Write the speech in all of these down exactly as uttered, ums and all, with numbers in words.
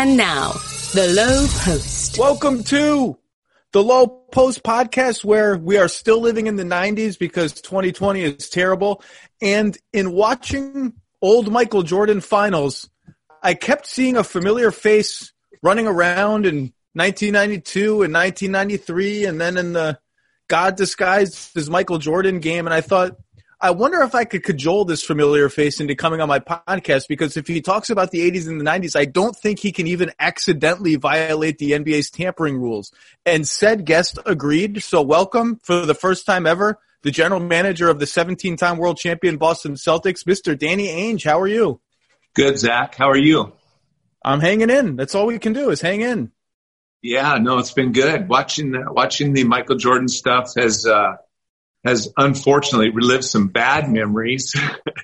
And now, The Low Post. Welcome to The Low Post podcast, where we are still living in the nineties because twenty twenty is terrible. And in watching old Michael Jordan finals, I kept seeing a familiar face running around in nineteen ninety-two and nineteen ninety-three, and then in the God disguised as Michael Jordan game. And I thought, I wonder if I could cajole this familiar face into coming on my podcast, because if he talks about the eighties and the nineties, I don't think he can even accidentally violate the N B A's tampering rules. And said guest agreed. So welcome, for the first time ever, the general manager of the seventeen-time world champion Boston Celtics, Mister Danny Ainge. How are you? Good, Zach. How are you? I'm hanging in. That's all we can do is hang in. Yeah, no, it's been good. Watching the, watching the Michael Jordan stuff has uh, has unfortunately relived some bad memories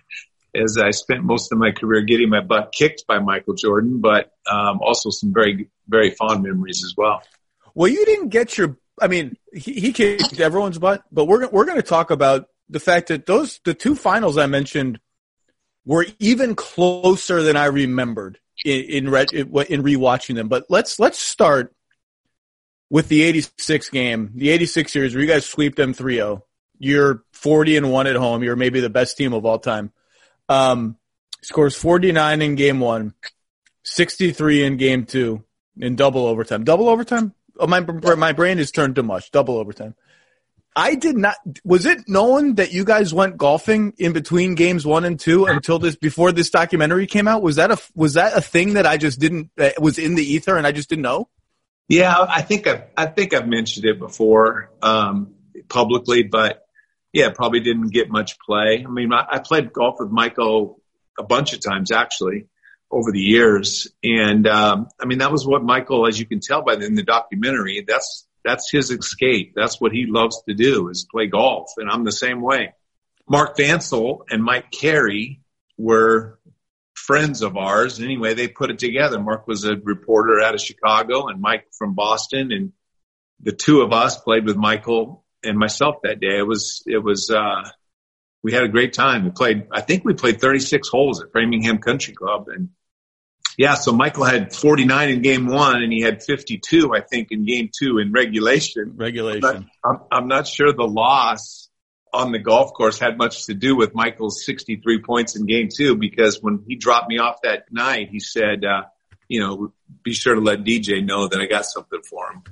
as I spent most of my career getting my butt kicked by Michael Jordan, but um, also some very, very fond memories as well. Well, you didn't get your – I mean, he, he kicked everyone's butt, but we're, we're going to talk about the fact that those the two finals I mentioned were even closer than I remembered in in, re, in rewatching them. But let's let's start with the eighty-six game, the eighty-six series where you guys sweep them three oh. You're forty and one at home. You're maybe the best team of all time. Um, scores forty-nine in game one, sixty-three in game two, in double overtime. Double overtime? Oh, my my brain is turned to mush. Double overtime. I did not. Was it known that you guys went golfing in between games one and two until this before this documentary came out? Was that a was that a thing that I just didn't uh, was in the ether and I just didn't know? Yeah, I think I've, I think I've mentioned it before um, publicly, but yeah, probably didn't get much play. I mean, I, I played golf with Michael a bunch of times actually over the years, and um, I mean that was what Michael, as you can tell by the, in the documentary, that's that's his escape. That's what he loves to do, is play golf, and I'm the same way. Mark Vancil and Mike Carey were friends of ours. Anyway, they put it together. Mark was a reporter out of Chicago and Mike from Boston, and the two of us played with Michael and myself that day. It was, it was, uh, we had a great time. We played, I think we played thirty-six holes at Framingham Country Club. And yeah, so Michael had forty-nine in game one and he had fifty-two, I think, in game two in regulation. Regulation. I'm, I'm not sure the loss on the golf course had much to do with Michael's sixty-three points in game two, because when he dropped me off that night, he said, uh, you know, be sure to let D J know that I got something for him.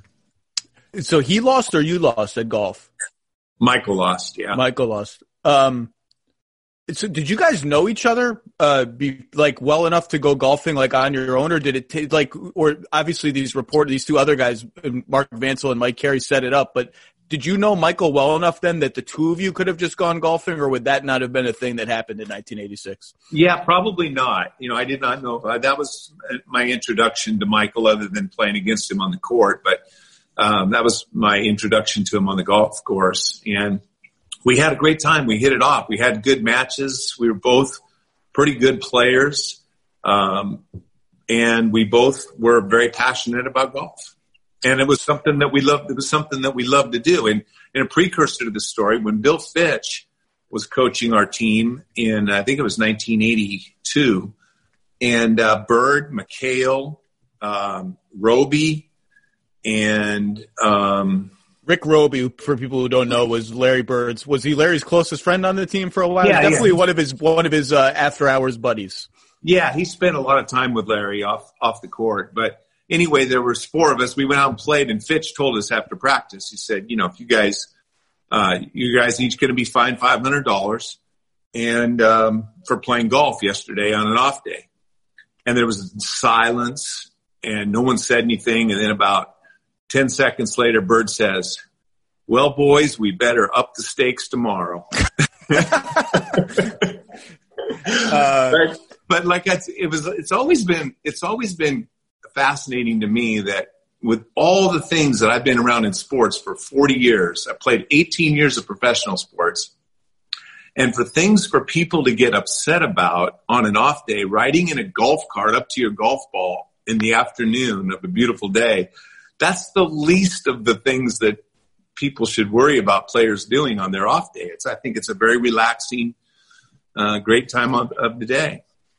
So he lost or you lost at golf? Michael lost, yeah. Michael lost. Um, so did you guys know each other, uh, be like well enough to go golfing like on your own, or did it take like, or obviously these report, these two other guys, Mark Vancil and Mike Carey, set it up, but did you know Michael well enough then that the two of you could have just gone golfing, or would that not have been a thing that happened in nineteen eighty-six? Yeah, probably not. You know, I did not know. Uh, that was my introduction to Michael, other than playing against him on the court. But um, that was my introduction to him on the golf course. And we had a great time. We hit it off. We had good matches. We were both pretty good players. Um, and we both were very passionate about golf. And it was something that we loved. It was something that we loved to do. And in a precursor to the story, when Bill Fitch was coaching our team in, I think it was nineteen eighty-two, and uh, Bird, McHale, um, Roby, and um, Rick Roby, for people who don't know, was Larry Bird's. Was he Larry's closest friend on the team for a while? Yeah, definitely yeah. one of his one of his uh, after hours buddies. Yeah, he spent a lot of time with Larry off off the court, but. Anyway, there was four of us. We went out and played, and Fitch told us after practice, he said, you know, if you guys, uh, you guys each going to be fined five hundred dollars and, um, for playing golf yesterday on an off day. And there was silence and no one said anything. And then about ten seconds later, Bird says, well, boys, we better up the stakes tomorrow. uh, but, but like I, it was, it's always been, it's always been, fascinating to me that with all the things that I've been around in sports for forty years, I played eighteen years of professional sports, and for things for people to get upset about on an off day, riding in a golf cart up to your golf ball in the afternoon of a beautiful day, that's the least of the things that people should worry about players doing on their off day. It's, I think it's a very relaxing, uh, great time of, of the day.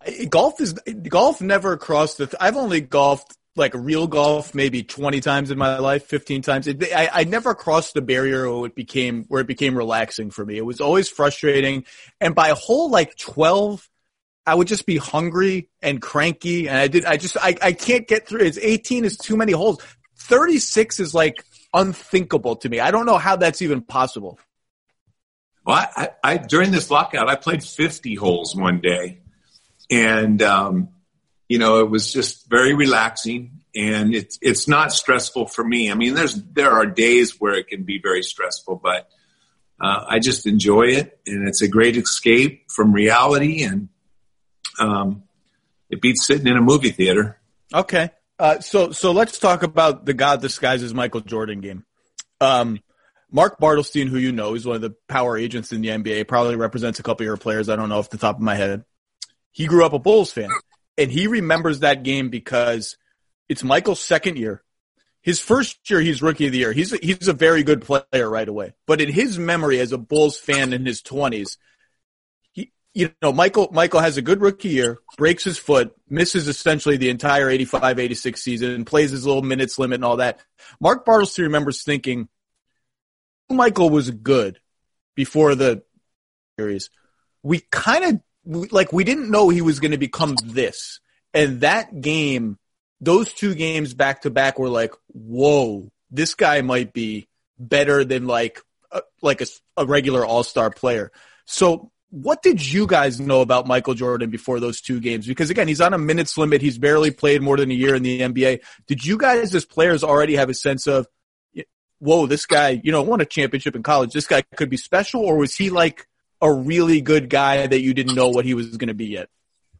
golf is golf never crossed the. Th- I've only golfed like real golf maybe twenty times in my life, fifteen times. It, I, I never crossed the barrier where it became where it became relaxing for me. It was always frustrating, and by a hole like twelve, I would just be hungry and cranky, and I did. I just I I can't get through. It's eighteen is too many holes. thirty-six is like unthinkable to me. I don't know how that's even possible. Well, I, I during this lockout, I played fifty holes one day, and um, you know, it was just very relaxing, and it's it's not stressful for me. I mean, there's there are days where it can be very stressful, but uh, I just enjoy it, and it's a great escape from reality, and um, it beats sitting in a movie theater. Okay, uh, so so let's talk about the God disguises Michael Jordan game. Um, Mark Bartelstein, who you know is one of the power agents in the N B A, probably represents a couple of your players. I don't know off the top of my head. He grew up a Bulls fan. And he remembers that game because it's Michael's second year. His first year, he's rookie of the year. He's a, he's a very good player right away. But in his memory as a Bulls fan in his twenties, he, you know, Michael, Michael has a good rookie year, breaks his foot, misses essentially the entire eighty-five eighty-six season, plays his little minutes limit and all that. Mark Bartelstein remembers thinking Michael was good before the series. We kind of, like, we didn't know he was going to become this. And that game, those two games back to back were like, whoa, this guy might be better than like, a, like a, a regular all-star player. So what did you guys know about Michael Jordan before those two games? Because again, he's on a minutes limit. He's barely played more than a year in the N B A. Did you guys as players already have a sense of, whoa, this guy, you know, won a championship in college. This guy could be special, or was he like a really good guy that you didn't know what he was going to be yet?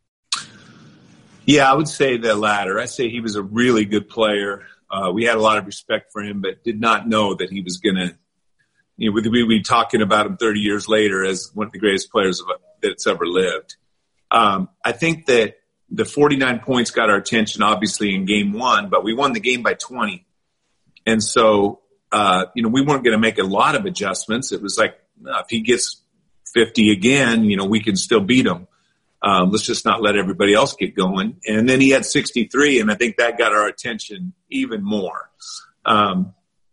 Yeah, I would say the latter. I say he was a really good player. Uh, we had a lot of respect for him, but did not know that he was going to, you know, we'd be talking about him thirty years later as one of the greatest players that's ever lived. Um, I think that the forty-nine points got our attention, obviously, in game one, but we won the game by twenty. And so, uh, you know, we weren't going to make a lot of adjustments. It was like, uh, if he gets fifty again, you know, we can still beat him. Um, let's just not let everybody else get going. And then he had sixty-three, and I think that got our attention even more. Um,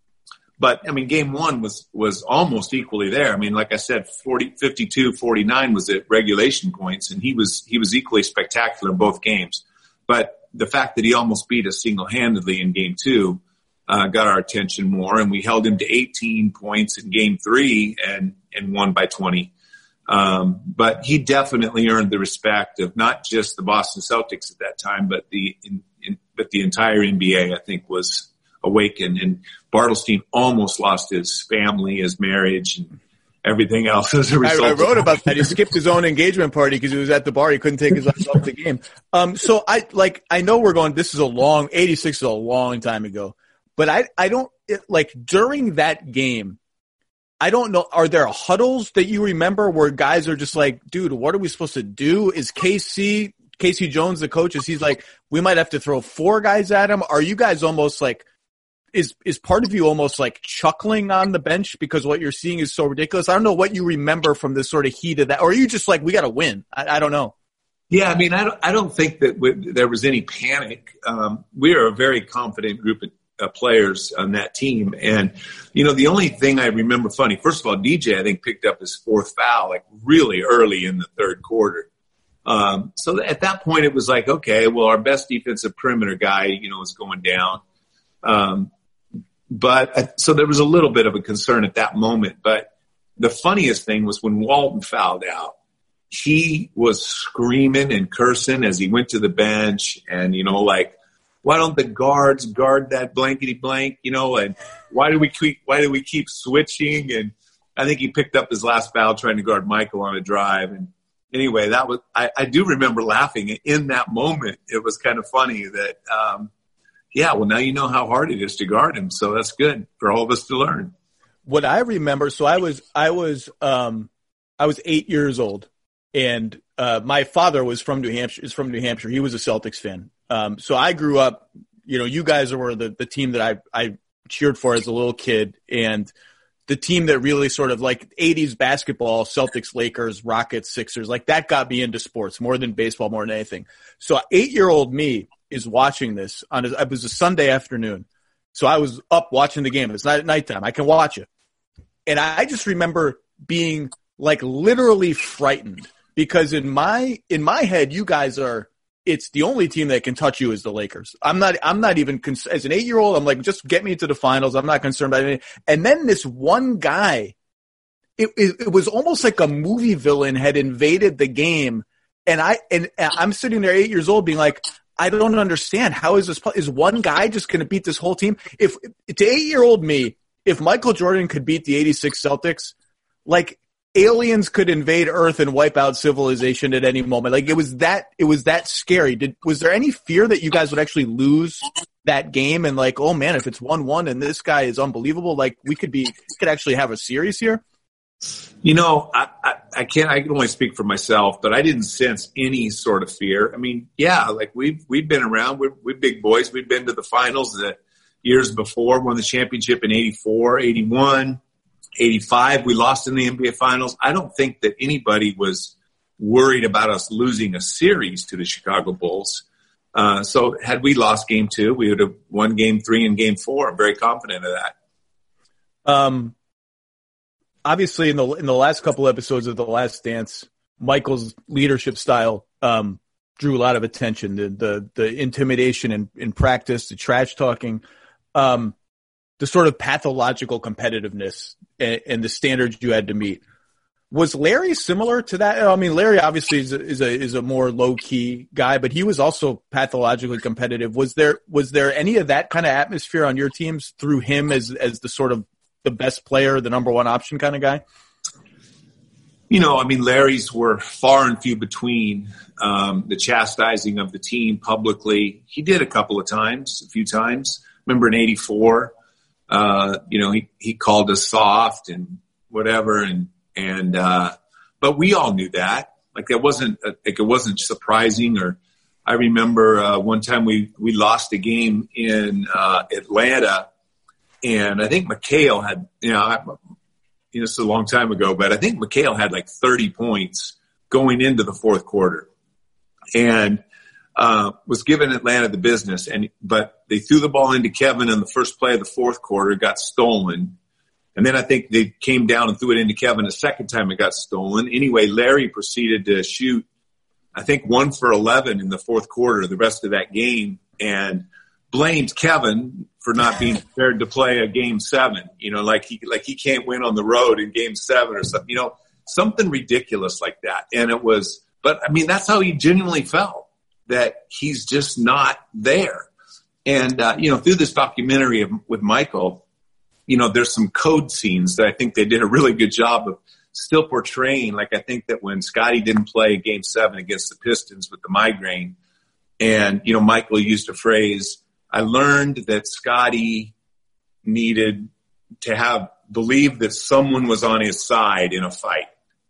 but, I mean, game one was, was almost equally there. I mean, like I said, forty, fifty-two, forty-nine was at regulation points, and he was, he was equally spectacular in both games. But the fact that he almost beat us single-handedly in game two uh, got our attention more, and we held him to eighteen points in game three and, and won by twenty. Um, but he definitely earned the respect of not just the Boston Celtics at that time, but the, in, in, but the entire N B A, I think, was awakened. And Bartelstein almost lost his family, his marriage, and everything else as a result. I, I wrote about that. He skipped his own engagement party because he was at the bar. He couldn't take his eyes off the game. Um, so I, like, I know we're going, this is a long, eighty-six is a long time ago, but I, I don't, it, like, during that game, I don't know. Are there huddles that you remember where guys are just like, dude, what are we supposed to do? Is K C, Casey Jones, the coach, is he's like, we might have to throw four guys at him? Are you guys almost like, is, is part of you almost like chuckling on the bench because what you're seeing is so ridiculous? I don't know what you remember from this sort of heat of that. Or are you just like, we got to win? I, I don't know. Yeah. I mean, I don't, I don't think that w- there was any panic. Um, we are a very confident group of Uh, players on that team. And, you know, the only thing I remember funny, first of all, D J, I think, picked up his fourth foul, like really early in the third quarter. Um, so at that point, it was like, okay, well, our best defensive perimeter guy, you know, is going down. Um, but uh, so there was a little bit of a concern at that moment. But the funniest thing was when Walton fouled out, he was screaming and cursing as he went to the bench and, you know, like, why don't the guards guard that blankety blank, you know, and why do we keep, why do we keep switching? And I think he picked up his last foul trying to guard Michael on a drive. And anyway, that was, I, I do remember laughing in that moment. It was kind of funny that, um, yeah, well, now you know how hard it is to guard him. So that's good for all of us to learn. What I remember, so I was, I was, um, I was eight years old, and uh, my father was from New Hampshire, is from New Hampshire. He was a Celtics fan. Um, so I grew up, you know, you guys were the, the team that I, I cheered for as a little kid. And the team that really sort of like eighties basketball, Celtics, Lakers, Rockets, Sixers, like that got me into sports more than baseball, more than anything. So eight-year-old me is watching this on a, it was a Sunday afternoon. So I was up watching the game. It's not at nighttime. I can watch it. And I just remember being like literally frightened because in my, in my head, you guys are, it's the only team that can touch you is the Lakers. I'm not, I'm not even, cons- as an eight-year-old, I'm like, just get me to the finals. I'm not concerned about anything. And then this one guy, it, it, it was almost like a movie villain had invaded the game. And I, and I'm sitting there eight years old being like, I don't understand. How is this, is one guy just going to beat this whole team? If, to eight-year-old me, if Michael Jordan could beat the eighty-six Celtics, like, aliens could invade Earth and wipe out civilization at any moment. Like it was that, it was that scary. Did, was there any fear that you guys would actually lose that game and like, oh man, if it's one one and this guy is unbelievable, like we could be, we could actually have a series here? You know, I, I, I can't, I can only speak for myself, but I didn't sense any sort of fear. I mean, yeah, like we've, we've been around, we're, we're big boys. We've been to the finals the years before, won the championship in eighty-four, eighty-one. eighty-five, we lost in the N B A Finals. I don't think that anybody was worried about us losing a series to the Chicago Bulls. Uh, so had we lost game two, we would have won game three and game four. I'm very confident of that. Um, obviously, in the in the last couple episodes of The Last Dance, Michael's leadership style um, drew a lot of attention. The the, the intimidation in, in practice, the trash talking. Um, the sort of pathological competitiveness and, and the standards you had to meet. Was Larry similar to that? I mean, Larry obviously is a, is a, is a more low key guy, but he was also pathologically competitive. Was there, was there any of that kind of atmosphere on your teams through him as, as the sort of the best player, the number one option kind of guy? You know, I mean, Larry's were far and few between. Um, the chastising of the team publicly, he did a couple of times, a few times. Remember in eighty-four, Uh, you know, he, he called us soft and whatever. And, and, uh, but we all knew that. Like that wasn't, like it wasn't surprising. Or I remember, uh, one time we, we lost a game in, uh, Atlanta, and I think McHale had, you know, I, you know, it's a long time ago, but I think McHale had like thirty points going into the fourth quarter. And, Uh, was giving Atlanta the business, and but they threw the ball into Kevin in the first play of the fourth quarter, got stolen. And then I think they came down and threw it into Kevin a second time, it got stolen. Anyway, Larry proceeded to shoot, I think, one for eleven in the fourth quarter, the rest of that game, and blamed Kevin for not being prepared to play a game seven. You know, like he, like he can't win on the road in game seven or something, you know, something ridiculous like that. And it was, but I mean, that's how he genuinely felt. That he's just not there. And, uh, you know, through this documentary of, with Michael, you know, there's some code scenes that I think they did a really good job of still portraying. Like I think that when Scotty didn't play game seven against the Pistons with the migraine, and, you know, Michael used a phrase, I learned that Scotty needed to have, believe that someone was on his side in a fight.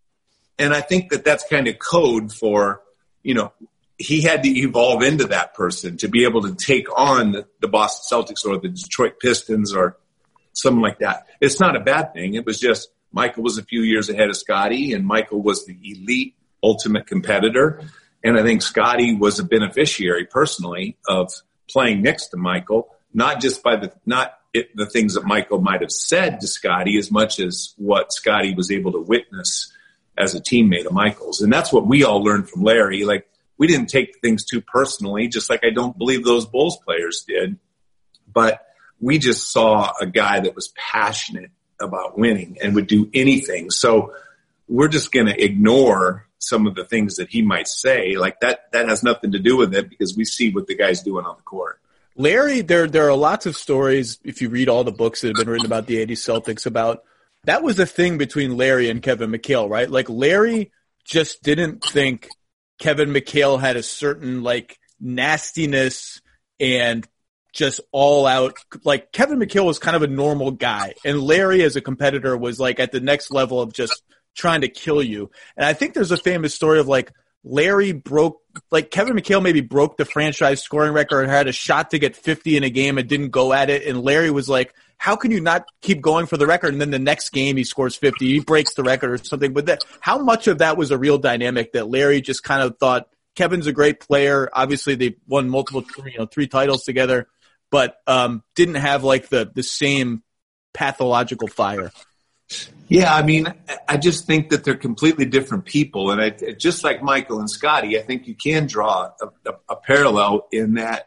And I think that that's kind of code for, you know, he had to evolve into that person to be able to take on the, the Boston Celtics or the Detroit Pistons or something like that. It's not a bad thing. It was just Michael was a few years ahead of Scotty, and Michael was the elite ultimate competitor. And I think Scotty was a beneficiary personally of playing next to Michael, not just by the, not it, the things that Michael might have said to Scotty as much as what Scotty was able to witness as a teammate of Michael's. And that's what we all learned from Larry. Like, we didn't take things too personally, just like I don't believe those Bulls players did. But we just saw a guy that was passionate about winning and would do anything. So we're just going to ignore some of the things that he might say. Like that, that has nothing to do with it because we see what the guy's doing on the court. Larry, there, there are lots of stories, if you read all the books that have been written about the eighties Celtics, about that was the thing between Larry and Kevin McHale, right? Like Larry just didn't think Kevin McHale had a certain like nastiness and just all out, like Kevin McHale was kind of a normal guy, and Larry as a competitor was like at the next level of just trying to kill you. And I think there's a famous story of like Larry broke like Kevin McHale maybe broke the franchise scoring record, had a shot to get fifty in a game and didn't go at it. And Larry was like, how can you not keep going for the record? And then the next game he scores fifty, he breaks the record or something. But that, how much of that was a real dynamic that Larry just kind of thought Kevin's a great player. Obviously they won multiple, you know, three titles together, but, um, didn't have like the, the same pathological fire. Yeah, I mean, I just think that they're completely different people. And I, just like Michael and Scotty, I think you can draw a, a, a parallel in that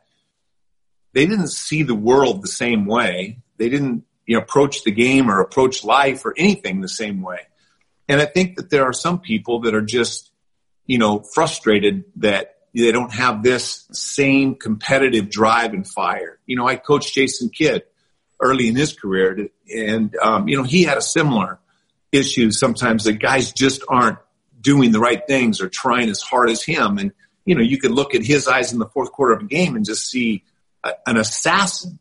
they didn't see the world the same way. They didn't, you know, approach the game or approach life or anything the same way. And I think that there are some people that are just, you know, frustrated that they don't have this same competitive drive and fire. You know, I coached Jason Kidd early in his career, and, um, you know, he had a similar issue. Sometimes the guys just aren't doing the right things or trying as hard as him. And, you know, you could look at his eyes in the fourth quarter of a game and just see a, an assassin.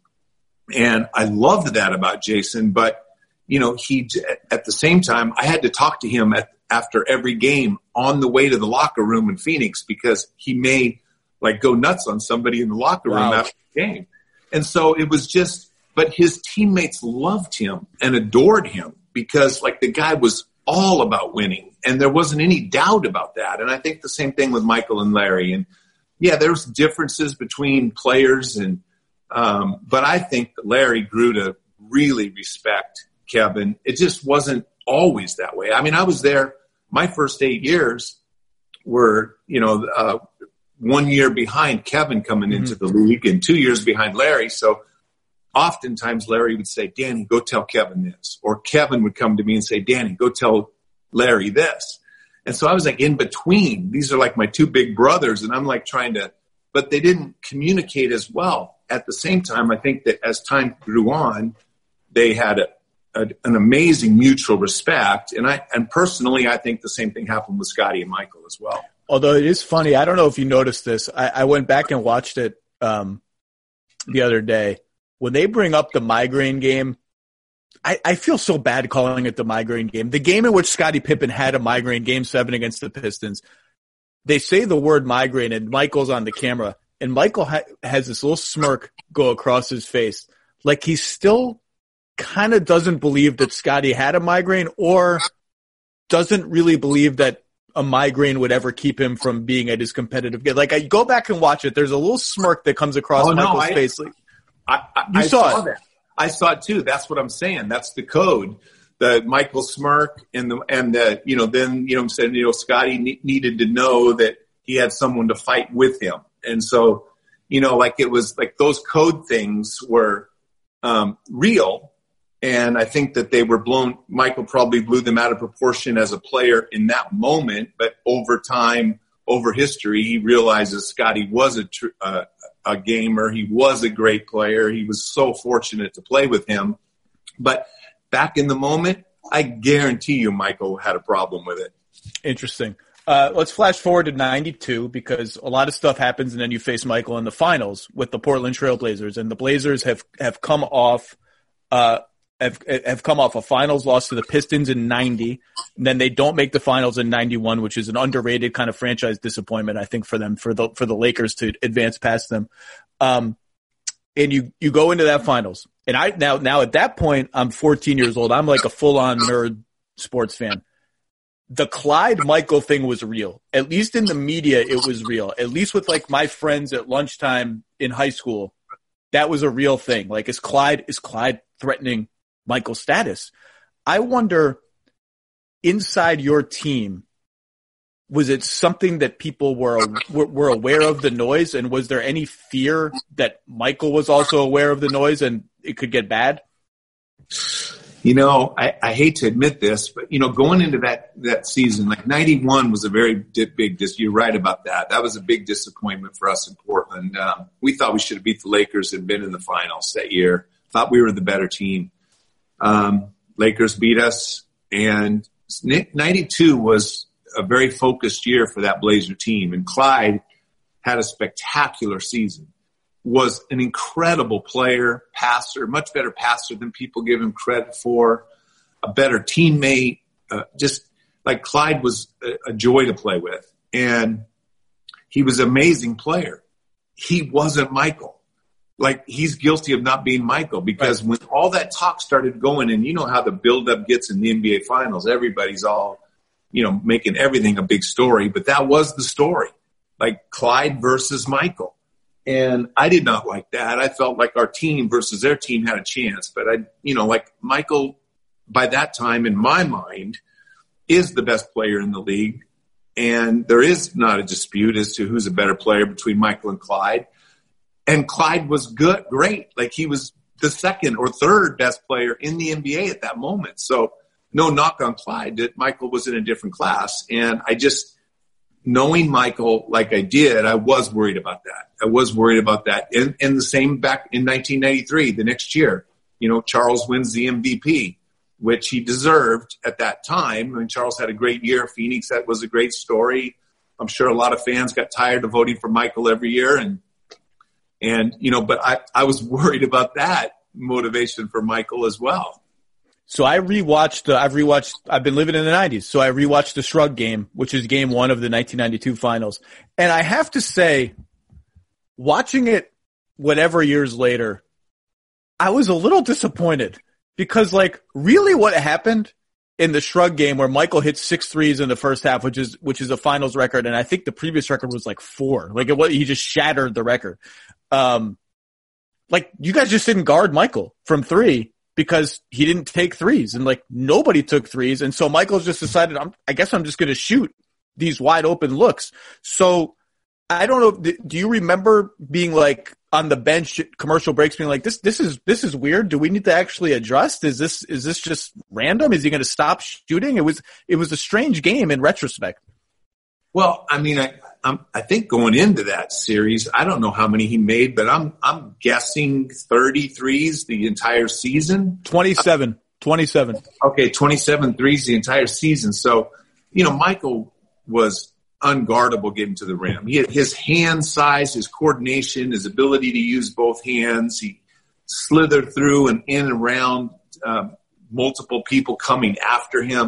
And I loved that about Jason, but, you know, he, at the same time, I had to talk to him at, after every game on the way to the locker room in Phoenix, because he may like go nuts on somebody in the locker room wow. after the game. And so it was just, but his teammates loved him and adored him because like the guy was all about winning, and there wasn't any doubt about that. And I think the same thing with Michael and Larry. And yeah, there's differences between players, and um, but I think that Larry grew to really respect Kevin. It just wasn't always that way. I mean, I was there. My first eight years were, you know, uh, one year behind Kevin coming mm-hmm. into the league, and two years behind Larry. So oftentimes Larry would say, Danny, go tell Kevin this. Or Kevin would come to me and say, Danny, go tell Larry this. And so I was like in between. These are like my two big brothers, and I'm like trying to, but they didn't communicate as well. At the same time, I think that as time grew on, they had a, a, an amazing mutual respect. And I, and personally, I think the same thing happened with Scotty and Michael as well. Although it is funny, I don't know if you noticed this. I, I went back and watched it um, the other day. When they bring up the migraine game, I, I feel so bad calling it the migraine game. The game in which Scottie Pippen had a migraine, game seven against the Pistons, they say the word migraine, and Michael's on the camera, and Michael ha- has this little smirk go across his face. Like he still kind of doesn't believe that Scotty had a migraine, or doesn't really believe that a migraine would ever keep him from being at his competitive game. Like I go back and watch it. There's a little smirk that comes across oh, Michael's no, I, face. Like, I, I, you I saw, saw it. that. I saw it too. That's what I'm saying. That's the code. The Michael smirk and the, and the, you know, then, you know, I'm saying, you know, Scotty ne- needed to know that he had someone to fight with him. And so, you know, like it was like those code things were, um, real. And I think that they were blown, Michael probably blew them out of proportion as a player in that moment, but over time, over history, he realizes Scotty was a, tr- uh, a gamer. He was a great player. He was so fortunate to play with him. But back in the moment, I guarantee you Michael had a problem with it. Interesting. Uh, let's flash forward to ninety-two, because a lot of stuff happens and then you face Michael in the finals with the Portland Trail Blazers. And the Blazers have, have come off, uh, have, have come off a finals loss to the Pistons in ninety. And then they don't make the finals in ninety-one, which is an underrated kind of franchise disappointment, I think, for them, for the, for the Lakers to advance past them. Um, and you, you go into that finals. And I, now, now at that point, I'm fourteen years old. I'm like a full on nerd sports fan. The Clyde Michael thing was real. At least in the media, it was real. At least with like my friends at lunchtime in high school, that was a real thing. Like, is Clyde, is Clyde threatening Michael's status? I wonder, inside your team, was it something that people were, were were aware of the noise, and was there any fear that Michael was also aware of the noise and it could get bad? You know, I, I hate to admit this, but, you know, going into that, that season, like ninety-one was a very big, dis- you're right about that. That was a big disappointment for us in Portland. Um, we thought we should have beat the Lakers and been in the finals that year. Thought we were the better team. Um, Lakers beat us, and ninety-two was a very focused year for that Blazer team. And Clyde had a spectacular season. Was an incredible player, passer, much better passer than people give him credit for, a better teammate. Uh, just like Clyde was a, a joy to play with. And he was an amazing player. He wasn't Michael. Like, he's guilty of not being Michael because right. when all that talk started going, and you know how the buildup gets in the N B A Finals, everybody's all, you know, making everything a big story, but that was the story, like Clyde versus Michael. And I did not like that. I felt like our team versus their team had a chance, but I, you know, like Michael, by that time in my mind, is the best player in the league. And there is not a dispute as to who's a better player between Michael and Clyde. And Clyde was good, great. Like, he was the second or third best player in the N B A at that moment. So no knock on Clyde, that Michael was in a different class. And I just, knowing Michael like I did, I was worried about that. I was worried about that. And, and the same back in nineteen ninety-three, the next year, you know, Charles wins the M V P, which he deserved at that time. I mean, Charles had a great year. Phoenix, that was a great story. I'm sure a lot of fans got tired of voting for Michael every year. And, and, you know, but I, I was worried about that motivation for Michael as well. So I rewatched, uh, I've rewatched, I've been living in the nineties. So I rewatched the Shrug game, which is game one of the nineteen ninety-two finals. And I have to say, watching it whatever years later, I was a little disappointed because, like, really what happened in the Shrug game where Michael hit six threes in the first half, which is, which is a finals record. And I think the previous record was like four. Like, it was, he just shattered the record. Um, like, you guys just didn't guard Michael from three because he didn't take threes, and like nobody took threes. And so Michael's just decided, I'm, I guess I'm just going to shoot these wide open looks. So I don't know. Do you remember being like on the bench at commercial breaks being like, this, this is, this is weird. Do we need to actually adjust? Is this, is this just random? Is he going to stop shooting? It was, it was a strange game in retrospect. Well, I mean, I, I'm, I think going into that series, I don't know how many he made, but I'm, I'm guessing thirty threes the entire season. twenty-seven, twenty-seven. Okay. twenty-seven threes the entire season. So, you know, Michael was unguardable getting to the rim. He had his hand size, his coordination, his ability to use both hands. He slithered through and in and around uh, multiple people coming after him.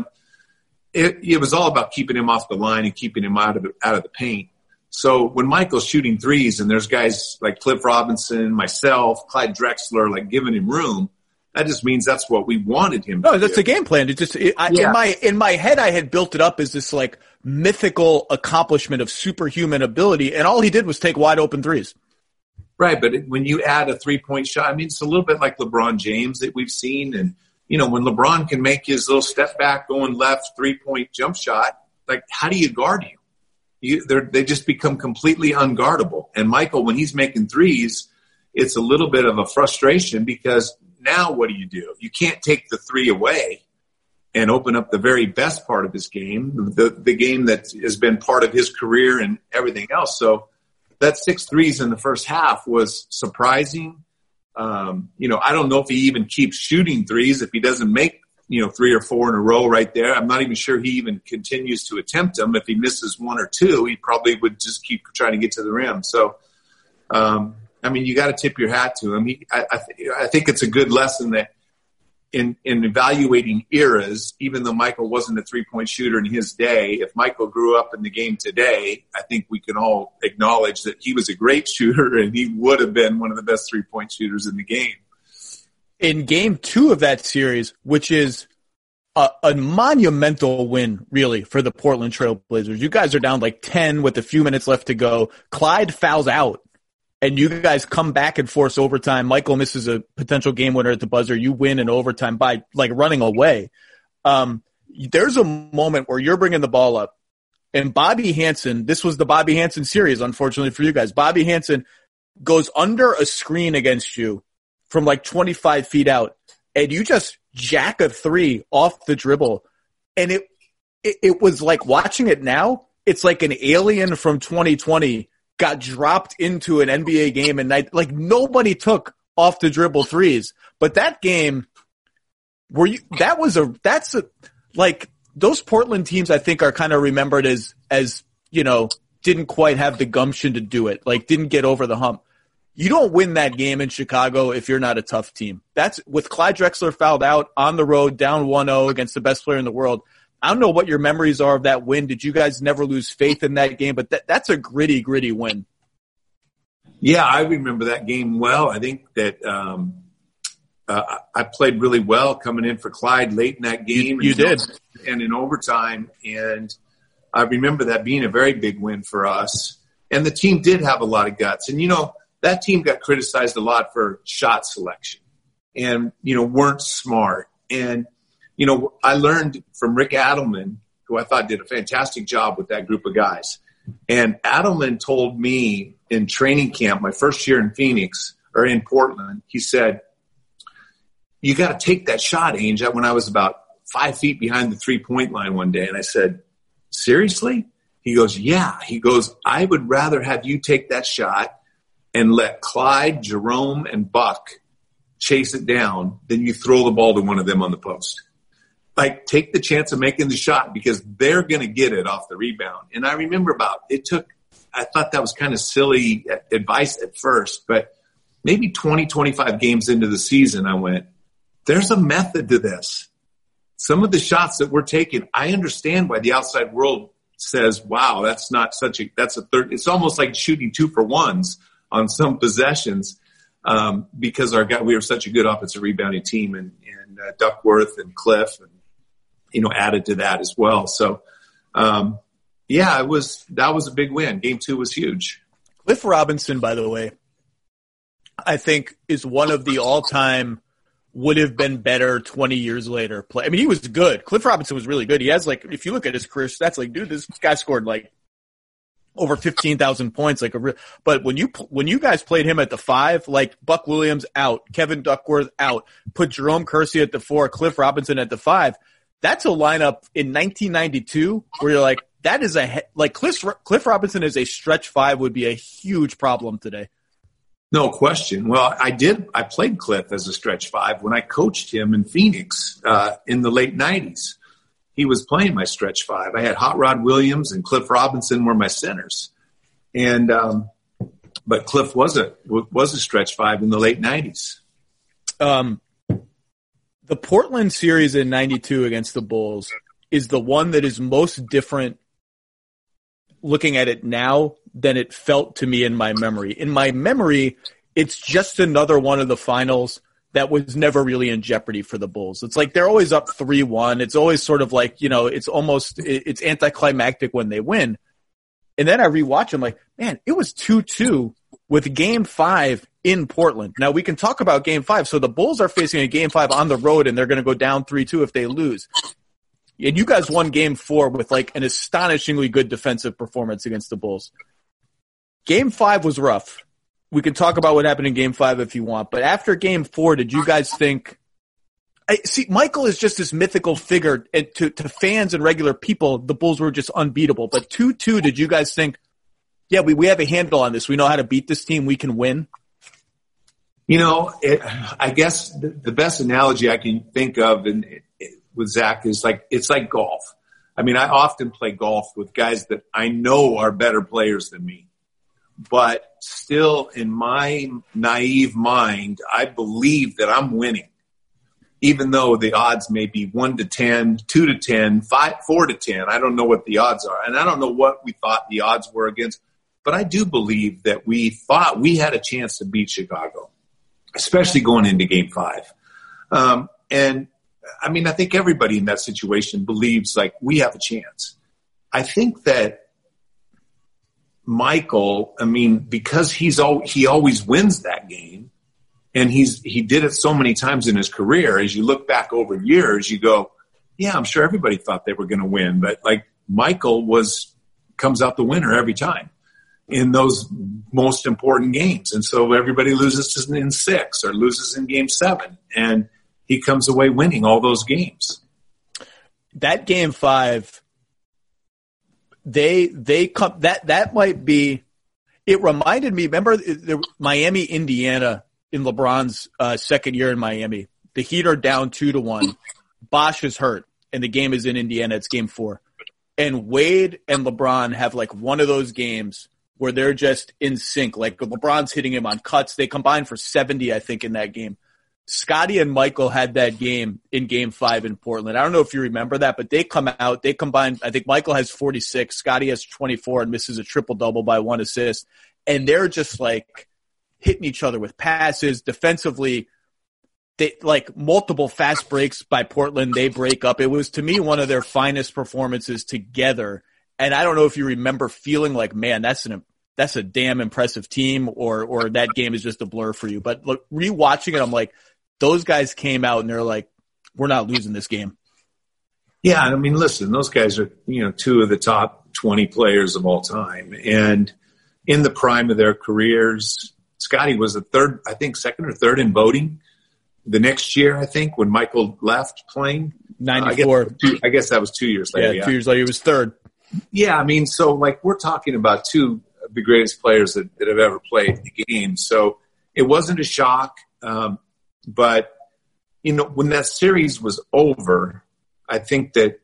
It, it was all about keeping him off the line and keeping him out of out of the paint. So when Michael's shooting threes and there's guys like Cliff Robinson, myself, Clyde Drexler, like giving him room, that just means that's what we wanted him to do. No, that's the game plan. It just it, I, yeah. in my in my head, I had built it up as this like mythical accomplishment of superhuman ability, and all he did was take wide open threes. Right, but it, when you add a three point shot, I mean, it's a little bit like LeBron James that we've seen, and you know, when LeBron can make his little step back going left three point jump shot, like how do you guard him? You, they just become completely unguardable. And Michael, when he's making threes, it's a little bit of a frustration because now what do you do? You can't take the three away and open up the very best part of his game, the, the game that has been part of his career and everything else. So that six threes in the first half was surprising. Um, you know, I don't know if he even keeps shooting threes if he doesn't make, you know, three or four in a row right there. I'm not even sure he even continues to attempt them. If he misses one or two, he probably would just keep trying to get to the rim. So, um, I mean, you got to tip your hat to him. He, I, I, th- I think it's a good lesson that in, in evaluating eras, even though Michael wasn't a three-point shooter in his day, if Michael grew up in the game today, I think we can all acknowledge that he was a great shooter and he would have been one of the best three-point shooters in the game. In game two of that series, which is a, a monumental win, really, for the Portland Trail Blazers. You guys are down like ten with a few minutes left to go. Clyde fouls out. And you guys come back and force overtime. Michael misses a potential game winner at the buzzer. You win in overtime by like running away. Um, there's a moment where you're bringing the ball up, and Bobby Hansen, this was the Bobby Hansen series, unfortunately for you guys. Bobby Hansen goes under a screen against you from like twenty-five feet out, and you just jack a three off the dribble. And it, it, it was like watching it now. It's like an alien from twenty twenty got dropped into an N B A game and night, like nobody took off the dribble threes. But that game, were you, that was a, that's a, like those Portland teams I think are kind of remembered as, as, you know, didn't quite have the gumption to do it, like didn't get over the hump. You don't win that game in Chicago if you're not a tough team. That's with Clyde Drexler fouled out on the road, down one oh against the best player in the world. I don't know what your memories are of that win. Did you guys never lose faith in that game? But that, that's a gritty, gritty win. Yeah, I remember that game well. I think that um, uh, I played really well coming in for Clyde late in that game. You, you did. And in overtime. And I remember that being a very big win for us. And the team did have a lot of guts. And, you know, that team got criticized a lot for shot selection and, you know, weren't smart. And, you know, I learned from Rick Adelman, who I thought did a fantastic job with that group of guys. And Adelman told me in training camp, my first year in Phoenix or in Portland, he said, you got to take that shot, Ainge. When I was about five feet behind the three-point line one day. And I said, seriously? He goes, yeah. He goes, I would rather have you take that shot and let Clyde, Jerome, and Buck chase it down than you throw the ball to one of them on the post. Like, take the chance of making the shot because they're going to get it off the rebound. And I remember about it took, I thought that was kind of silly advice at first, but maybe twenty, twenty-five games into the season, I went, there's a method to this. Some of the shots that we're taking, I understand why the outside world says, wow, that's not such a, that's a third, it's almost like shooting two for ones on some possessions um, because our guy, we were such a good offensive rebounding team and, and uh, Duckworth and Cliff and, you know, added to that as well. So, um, yeah, it was, that was a big win. Game two was huge. Cliff Robinson, by the way, I think is one of the all-time would have been better twenty years later play. I mean, he was good. Cliff Robinson was really good. He has like, if you look at his career stats, like, dude, this guy scored like over fifteen thousand points. Like a real, but when you, when you guys played him at the five, like Buck Williams out, Kevin Duckworth out, put Jerome Kersey at the four, Cliff Robinson at the five. That's a lineup in nineteen ninety-two where you're like, that is a, like Cliff, Cliff Robinson as a stretch five would be a huge problem today. No question. Well, I did. I played Cliff as a stretch five when I coached him in Phoenix uh, in the late nineties. He was playing my stretch five. I had Hot Rod Williams and Cliff Robinson were my centers, and um, but Cliff was a was a stretch five in the late nineties. Um, the Portland series in ninety-two against the Bulls is the one that is most different looking at it now than it felt to me in my memory. In my memory, it's just another one of the finals that was never really in jeopardy for the Bulls. It's like they're always up three one. It's always sort of like, you know, it's almost, it's anticlimactic when they win. And then I rewatch them like, man, it was two two with game five in Portland. Now we can talk about game five. So the Bulls are facing a game five on the road and they're going to go down three two if they lose. And you guys won game four with like an astonishingly good defensive performance against the Bulls. Game five was rough. We can talk about what happened in game five if you want. But after game four, did you guys think I, – see, Michael is just this mythical figure. And to, to fans and regular people, the Bulls were just unbeatable. But two two, did you guys think, yeah, we, we have a handle on this. We know how to beat this team. We can win? You know, it, I guess the, the best analogy I can think of in, it, with Zach is like it's like golf. I mean, I often play golf with guys that I know are better players than me. But still, in my naive mind, I believe that I'm winning, even though the odds may be one to ten, two to ten, five, four to ten. I don't know what the odds are, and I don't know what we thought the odds were against. But I do believe that we thought we had a chance to beat Chicago, especially going into Game Five. Um, and I mean, I think everybody in that situation believes like we have a chance. I think that Michael, I mean, because he's all, he always wins that game, and he's he did it so many times in his career. As you look back over years, you go, yeah, I'm sure everybody thought they were going to win, but like Michael was comes out the winner every time in those most important games, and so everybody loses in six or loses in game seven, and he comes away winning all those games. That game five. They they come that that might be. It reminded me. Remember the Miami, Indiana, in LeBron's uh, second year in Miami. The Heat are down two to one. Bosh is hurt, and the game is in Indiana. It's game four, and Wade and LeBron have like one of those games where they're just in sync. Like LeBron's hitting him on cuts. They combined for seventy, I think, in that game. Scotty and Michael had that game in game five in Portland. I don't know if you remember that, but they come out, they combine, I think Michael has forty-six, Scotty has twenty-four and misses a triple-double by one assist. And they're just like hitting each other with passes. Defensively, they like multiple fast breaks by Portland. They break up. It was, to me, one of their finest performances together. And I don't know if you remember feeling like, man, that's an that's a damn impressive team, or or that game is just a blur for you. But look, rewatching it, I'm like, those guys came out and they're like, we're not losing this game. Yeah, I mean, listen, those guys are, you know, two of the top twenty players of all time. And in the prime of their careers, Scotty was the third, I think, second or third in voting. The next year, I think, when Michael left playing. ninety-four. Uh, I, guess two, I guess that was two years later. Yeah, yeah, two years later, he was third. Yeah, I mean, so, like, we're talking about two of the greatest players that, that have ever played the game. So it wasn't a shock. Um, but, you know, when that series was over, I think that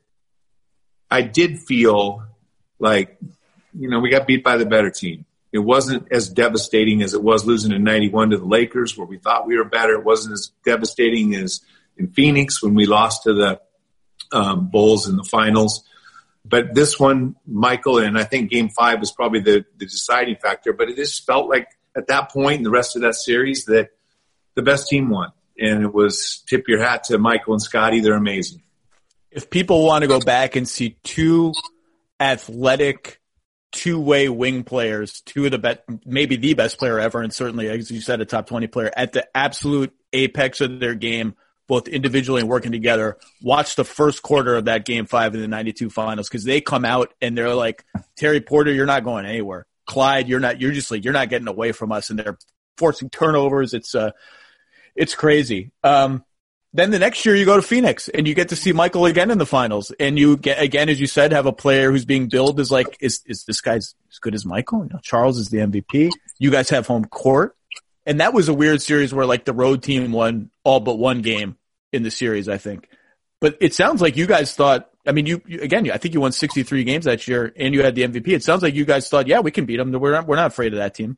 I did feel like, you know, we got beat by the better team. It wasn't as devastating as it was losing in ninety-one to the Lakers, where we thought we were better. It wasn't as devastating as in Phoenix when we lost to the um, Bulls in the finals. But this one, Michael, and I think game five was probably the, the deciding factor, but it just felt like at that point in the rest of that series that the best team won. And it was tip your hat to Michael and Scotty. They're amazing. If people want to go back and see two athletic, two-way wing players, two of the best, maybe the best player ever, and certainly, as you said, a top twenty player, at the absolute apex of their game, both individually and working together, watch the first quarter of that game five in the ninety-two finals, because they come out and they're like, Terry Porter, you're not going anywhere. Clyde, you're not, you're just like, you're not getting away from us. And they're forcing turnovers. It's, uh, it's crazy. Um, Then the next year you go to Phoenix and you get to see Michael again in the finals. And you get, again, as you said, have a player who's being billed as like, is, is this guy as good as Michael? You know, Charles is the M V P. You guys have home court. And that was a weird series where like the road team won all but one game in the series, I think. But it sounds like you guys thought, I mean, you, you again, I think you won sixty-three games that year and you had the M V P. It sounds like you guys thought, yeah, we can beat them. We're not, we're not afraid of that team.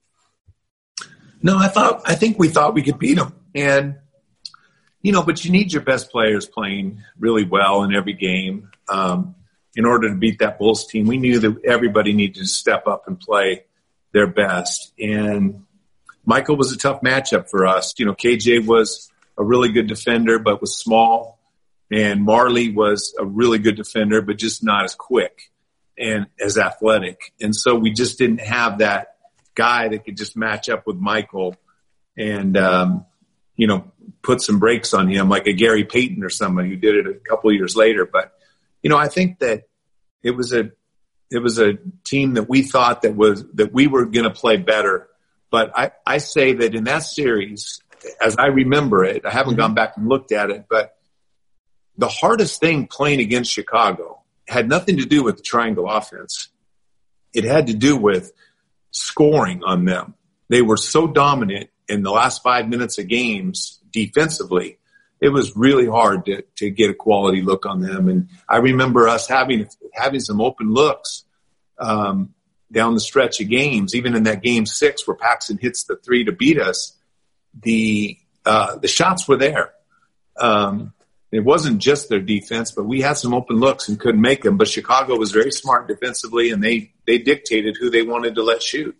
No, I thought, I think we thought we could beat them. And, you know, but you need your best players playing really well in every game um, in order to beat that Bulls team. We knew that everybody needed to step up and play their best. And Michael was a tough matchup for us. You know, K J was a really good defender but was small. And Marley was a really good defender but just not as quick and as athletic. And so we just didn't have that guy that could just match up with Michael and, um, you know, put some brakes on him like a Gary Payton or somebody who did it a couple of years later. But, you know, I think that it was a, it was a team that we thought that was, that we were going to play better. But I, I say that in that series, as I remember it, I haven't mm-hmm. gone back and looked at it, but the hardest thing playing against Chicago had nothing to do with the triangle offense. It had to do with scoring on them. They were so dominant in the last five minutes of games defensively. It was really hard to, to get a quality look on them. And I remember us having, having some open looks, um, down the stretch of games, even in that game six where Paxson hits the three to beat us. The, uh, the shots were there. Um, it wasn't just their defense, but we had some open looks and couldn't make them. But Chicago was very smart defensively and they, they dictated who they wanted to let shoot.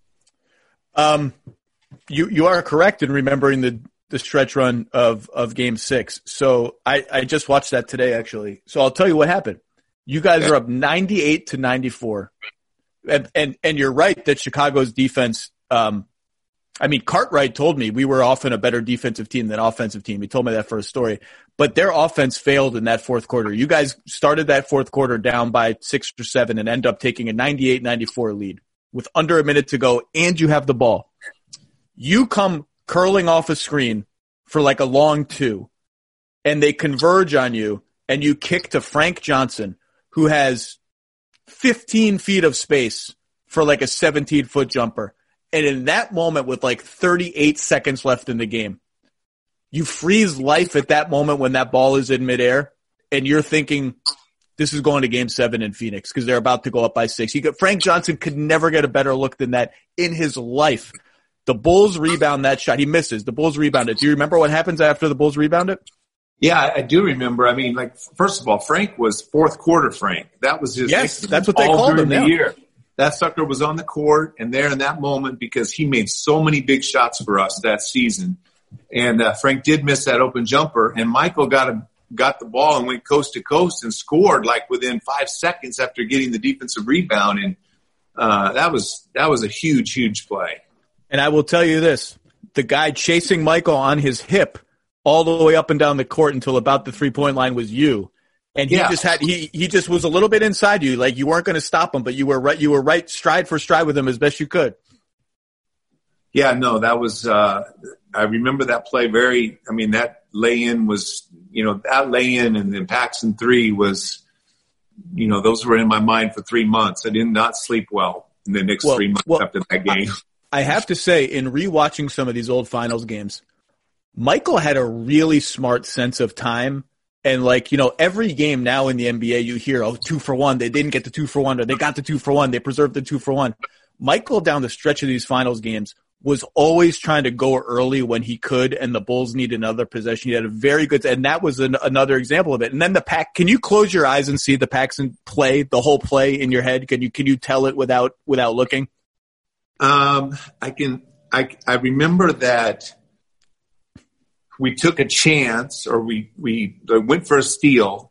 Um, You you are correct in remembering the, the stretch run of, of game six. So I, I just watched that today, actually. So I'll tell you what happened. You guys are up ninety-eight to ninety-four. And, and, and you're right that Chicago's defense, um, I mean, Cartwright told me we were often a better defensive team than offensive team. He told me that first story. But their offense failed in that fourth quarter. You guys started that fourth quarter down by six or seven and end up taking a ninety-eight ninety-four lead with under a minute to go, and you have the ball. You come curling off a screen for like a long two, and they converge on you, and you kick to Frank Johnson, who has fifteen feet of space for like a seventeen-foot jumper. And in that moment, with like thirty-eight seconds left in the game, you freeze life at that moment when that ball is in midair, and you're thinking, this is going to game seven in Phoenix because they're about to go up by six. You got, Frank Johnson could never get a better look than that in his life. The Bulls rebound that shot. He misses. The Bulls rebound it. Do you remember what happens after the Bulls rebound it? Yeah, I do remember. I mean, like, first of all, Frank was fourth quarter Frank. That was his yes, nickname that's what they all called during him. the Yeah. year. That sucker was on the court and there in that moment because he made so many big shots for us that season. And uh, Frank did miss that open jumper, and Michael got a, got the ball and went coast to coast and scored like within five seconds after getting the defensive rebound. And uh, that was that was a huge, huge play. And I will tell you this: the guy chasing Michael on his hip all the way up and down the court until about the three-point line was you. And he yeah. just had he he just was a little bit inside you, like you weren't going to stop him, but you were right you were right stride for stride with him as best you could. Yeah, no, that was uh, I remember that play very. I mean, that lay-in was, you know, that lay-in and then Paxson three was, you know, those were in my mind for three months. I did not sleep well in the next well, three months well, after that game. I, I have to say, in rewatching some of these old finals games, Michael had a really smart sense of time. And like, you know, every game now in the N B A, you hear, oh, two for one. They didn't get the two for one, or they got the two for one. They preserved the two for one. Michael, down the stretch of these finals games, was always trying to go early when he could, and the Bulls needed another possession. He had a very good, and that was an, another example of it. And then the pack, can you close your eyes and see the Paxson play, the whole play in your head? Can you, can you tell it without, without looking? Um, I can, I, I remember that we took a chance, or we, we went for a steal,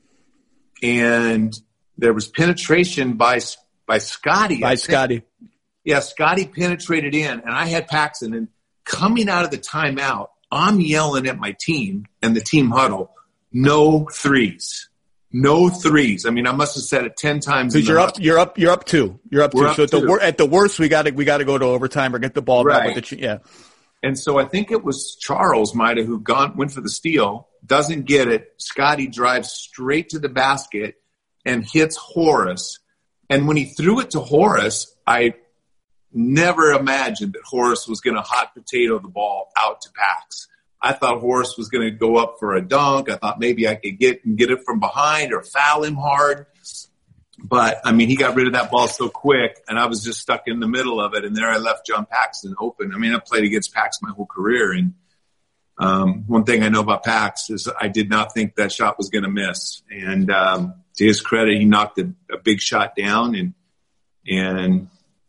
and there was penetration by, by Scotty. By Scotty. Yeah, Scotty penetrated in, and I had Paxson. And coming out of the timeout, I'm yelling at my team and the team huddle, no threes. No threes. I mean, I must have said it ten times. Because you're up, you're up, you're up two. You're up We're two. up so at the, two. wor- at the worst, we got to we got to go to overtime or get the ball Right. back with the ch- yeah. And so I think it was Charles might have who gone went for the steal, doesn't get it. Scotty drives straight to the basket and hits Horace. And when he threw it to Horace, I never imagined that Horace was going to hot potato the ball out to Pax. I thought Horace was going to go up for a dunk. I thought maybe I could get and get it from behind or foul him hard. But, I mean, he got rid of that ball so quick, and I was just stuck in the middle of it, and there I left John Paxson open. I mean, I played against Pax my whole career, and um, one thing I know about Pax is I did not think that shot was going to miss. And um, to his credit, he knocked a, a big shot down, and and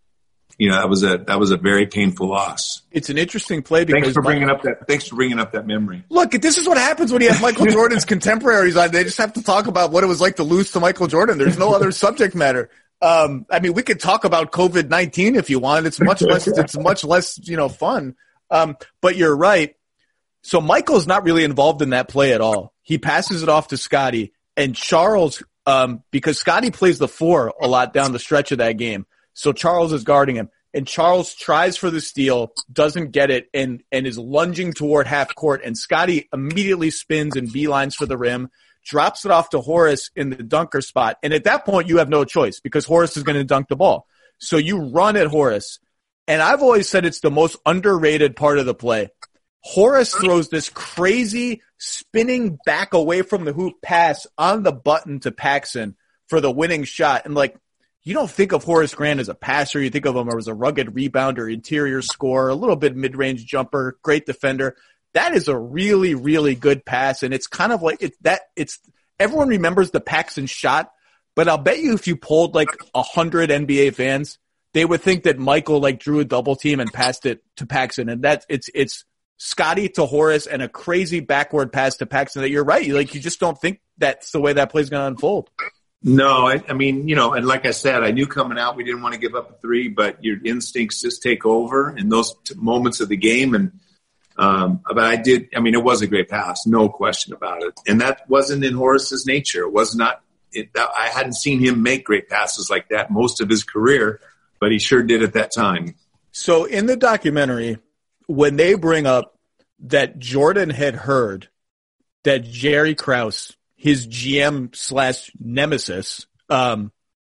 you know that was a that was a very painful loss. It's an interesting play because thanks for Mike- bringing up that. Thanks for bringing up that memory. Look, this is what happens when you have Michael Jordan's contemporaries on. They just have to talk about what it was like to lose to Michael Jordan. There's no other subject matter. Um, I mean, we could talk about COVID nineteen if you want. It's much less. It's much less, you know, fun. Um, but you're right. So Michael's not really involved in that play at all. He passes it off to Scotty and Charles, um, because Scotty plays the four a lot down the stretch of that game. So Charles is guarding him. And Charles tries for the steal, doesn't get it, and, and is lunging toward half court. And Scotty immediately spins and beelines for the rim, drops it off to Horace in the dunker spot. And at that point, you have no choice because Horace is going to dunk the ball. So you run at Horace. And I've always said it's the most underrated part of the play. Horace throws this crazy spinning back away from the hoop pass on the button to Paxson for the winning shot. And like, you don't think of Horace Grant as a passer. You think of him as a rugged rebounder, interior scorer, a little bit mid-range jumper, great defender. That is a really, really good pass. And it's kind of like it's that it's everyone remembers the Paxson shot, but I'll bet you if you polled like a hundred N B A fans, they would think that Michael like drew a double team and passed it to Paxson. And that's it's it's Scotty to Horace and a crazy backward pass to Paxson that you're right. Like you just don't think that's the way that play's going to unfold. No, I, I mean, you know, and like I said, I knew coming out we didn't want to give up a three, but your instincts just take over in those t- moments of the game. And, um, but I did, I mean, it was a great pass, no question about it. And that wasn't in Horace's nature. It was not, it, that, I hadn't seen him make great passes like that most of his career, but he sure did at that time. So in the documentary, when they bring up that Jordan had heard that Jerry Krause, his G M slash nemesis, um,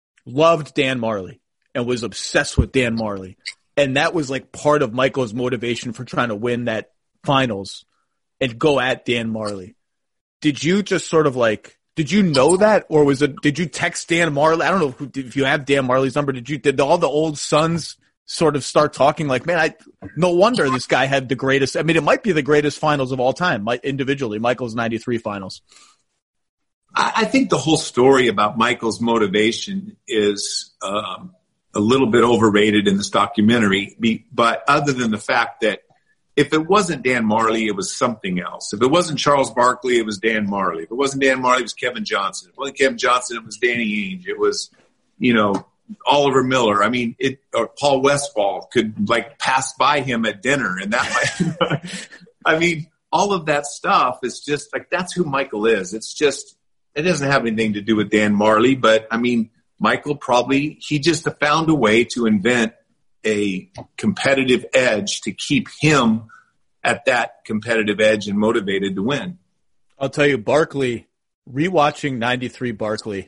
loved Dan Marley and was obsessed with Dan Marley. And that was like part of Michael's motivation for trying to win that finals and go at Dan Marley. Did you just sort of like, did you know that? Or was it, did you text Dan Marley? I don't know if, if you have Dan Marley's number. Did you, did all the old Suns sort of start talking like, man, I, no wonder this guy had the greatest. I mean, it might be the greatest finals of all time, individually, Michael's ninety-three finals. I think the whole story about Michael's motivation is um, a little bit overrated in this documentary. But other than the fact that if it wasn't Dan Majerle, it was something else. If it wasn't Charles Barkley, it was Dan Majerle. If it wasn't Dan Majerle, it was Kevin Johnson. If it wasn't Kevin Johnson, it was Danny Ainge. It was, you know, Oliver Miller. I mean, it, or Paul Westphal could like pass by him at dinner, and that might, I mean, all of that stuff is just like, that's who Michael is. It's just, it doesn't have anything to do with Dan Majerle, but I mean, Michael probably, he just found a way to invent a competitive edge to keep him at that competitive edge and motivated to win. I'll tell you, Barkley, rewatching ninety-three Barkley,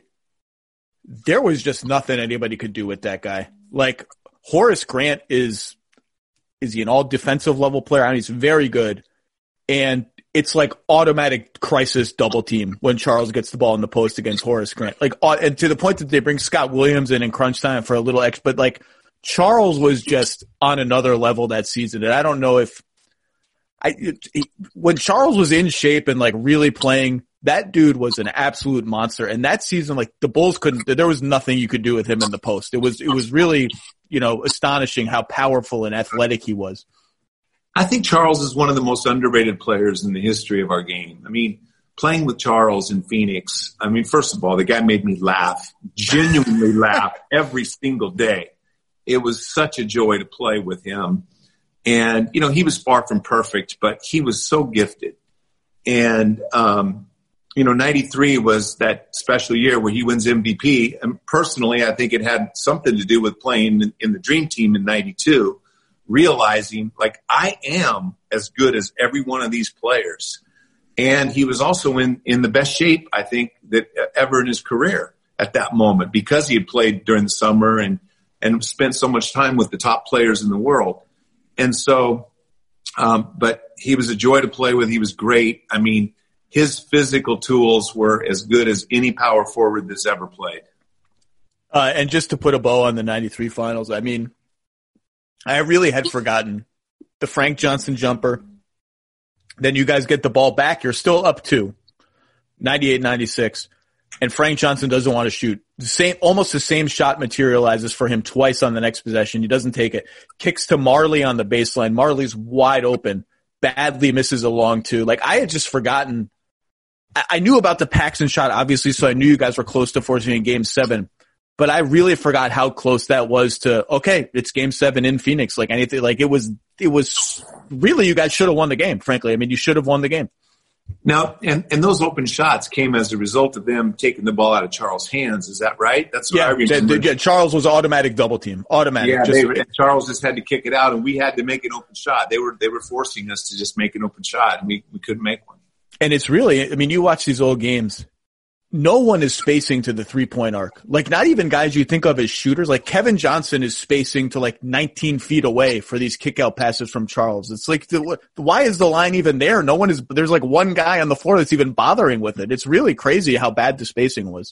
there was just nothing anybody could do with that guy. Like, Horace Grant is, is he an all defensive level player? I mean, he's very good. And it's like automatic crisis double team when Charles gets the ball in the post against Horace Grant. Like, and to the point that they bring Scott Williams in in crunch time for a little extra, but like Charles was just on another level that season. And I don't know if I, it, it, when Charles was in shape and like really playing, that dude was an absolute monster. And that season, like the Bulls couldn't, there was nothing you could do with him in the post. It was, it was really, you know, astonishing how powerful and athletic he was. I think Charles is one of the most underrated players in the history of our game. I mean, playing with Charles in Phoenix, I mean, first of all, the guy made me laugh, genuinely laugh every single day. It was such a joy to play with him. And, you know, he was far from perfect, but he was so gifted. And, um, you know, ninety-three was that special year where he wins M V P. And personally, I think it had something to do with playing in, in the Dream Team in ninety-two. Realizing like I am as good as every one of these players. And he was also in, in the best shape, I think, that ever in his career at that moment because he had played during the summer and, and spent so much time with the top players in the world. And so, um, but he was a joy to play with. He was great. I mean, his physical tools were as good as any power forward that's ever played. Uh, and just to put a bow on the ninety-three finals, I mean, I really had forgotten the Frank Johnson jumper. Then you guys get the ball back. You're still up two, ninety-eight ninety-six. And Frank Johnson doesn't want to shoot. The same, almost the same shot materializes for him twice on the next possession. He doesn't take it. Kicks to Majerle on the baseline. Marley's wide open. Badly misses a long two. Like, I had just forgotten. I, I knew about the Paxson shot, obviously, so I knew you guys were close to forcing in game seven. But I really forgot how close that was to, okay, it's game seven in Phoenix. Like anything, like it was, it was really, you guys should have won the game, frankly. I mean, you should have won the game. Now, and, and those open shots came as a result of them taking the ball out of Charles' hands. Is that right? That's what yeah, I remember. Yeah, Charles was automatic double team. Automatic. Yeah, just, they were, and Charles just had to kick it out and we had to make an open shot. They were, they were forcing us to just make an open shot and we, we couldn't make one. And it's really, I mean, you watch these old games. No one is spacing to the three-point arc. Like, not even guys you think of as shooters. Like, Kevin Johnson is spacing to, like, nineteen feet away for these kick-out passes from Charles. It's like, the, why is the line even there? No one is – there's, like, one guy on the floor that's even bothering with it. It's really crazy how bad the spacing was.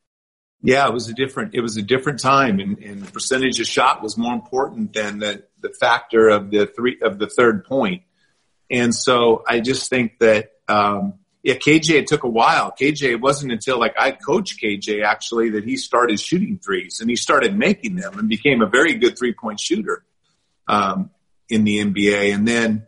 Yeah, it was a different – it was a different time, and, and the percentage of shot was more important than the, the factor of the three of the third point. And so I just think that um, – yeah, K J, it took a while. K J, it wasn't until like I coached K J actually that he started shooting threes and he started making them and became a very good three point shooter, um, in the N B A. And then,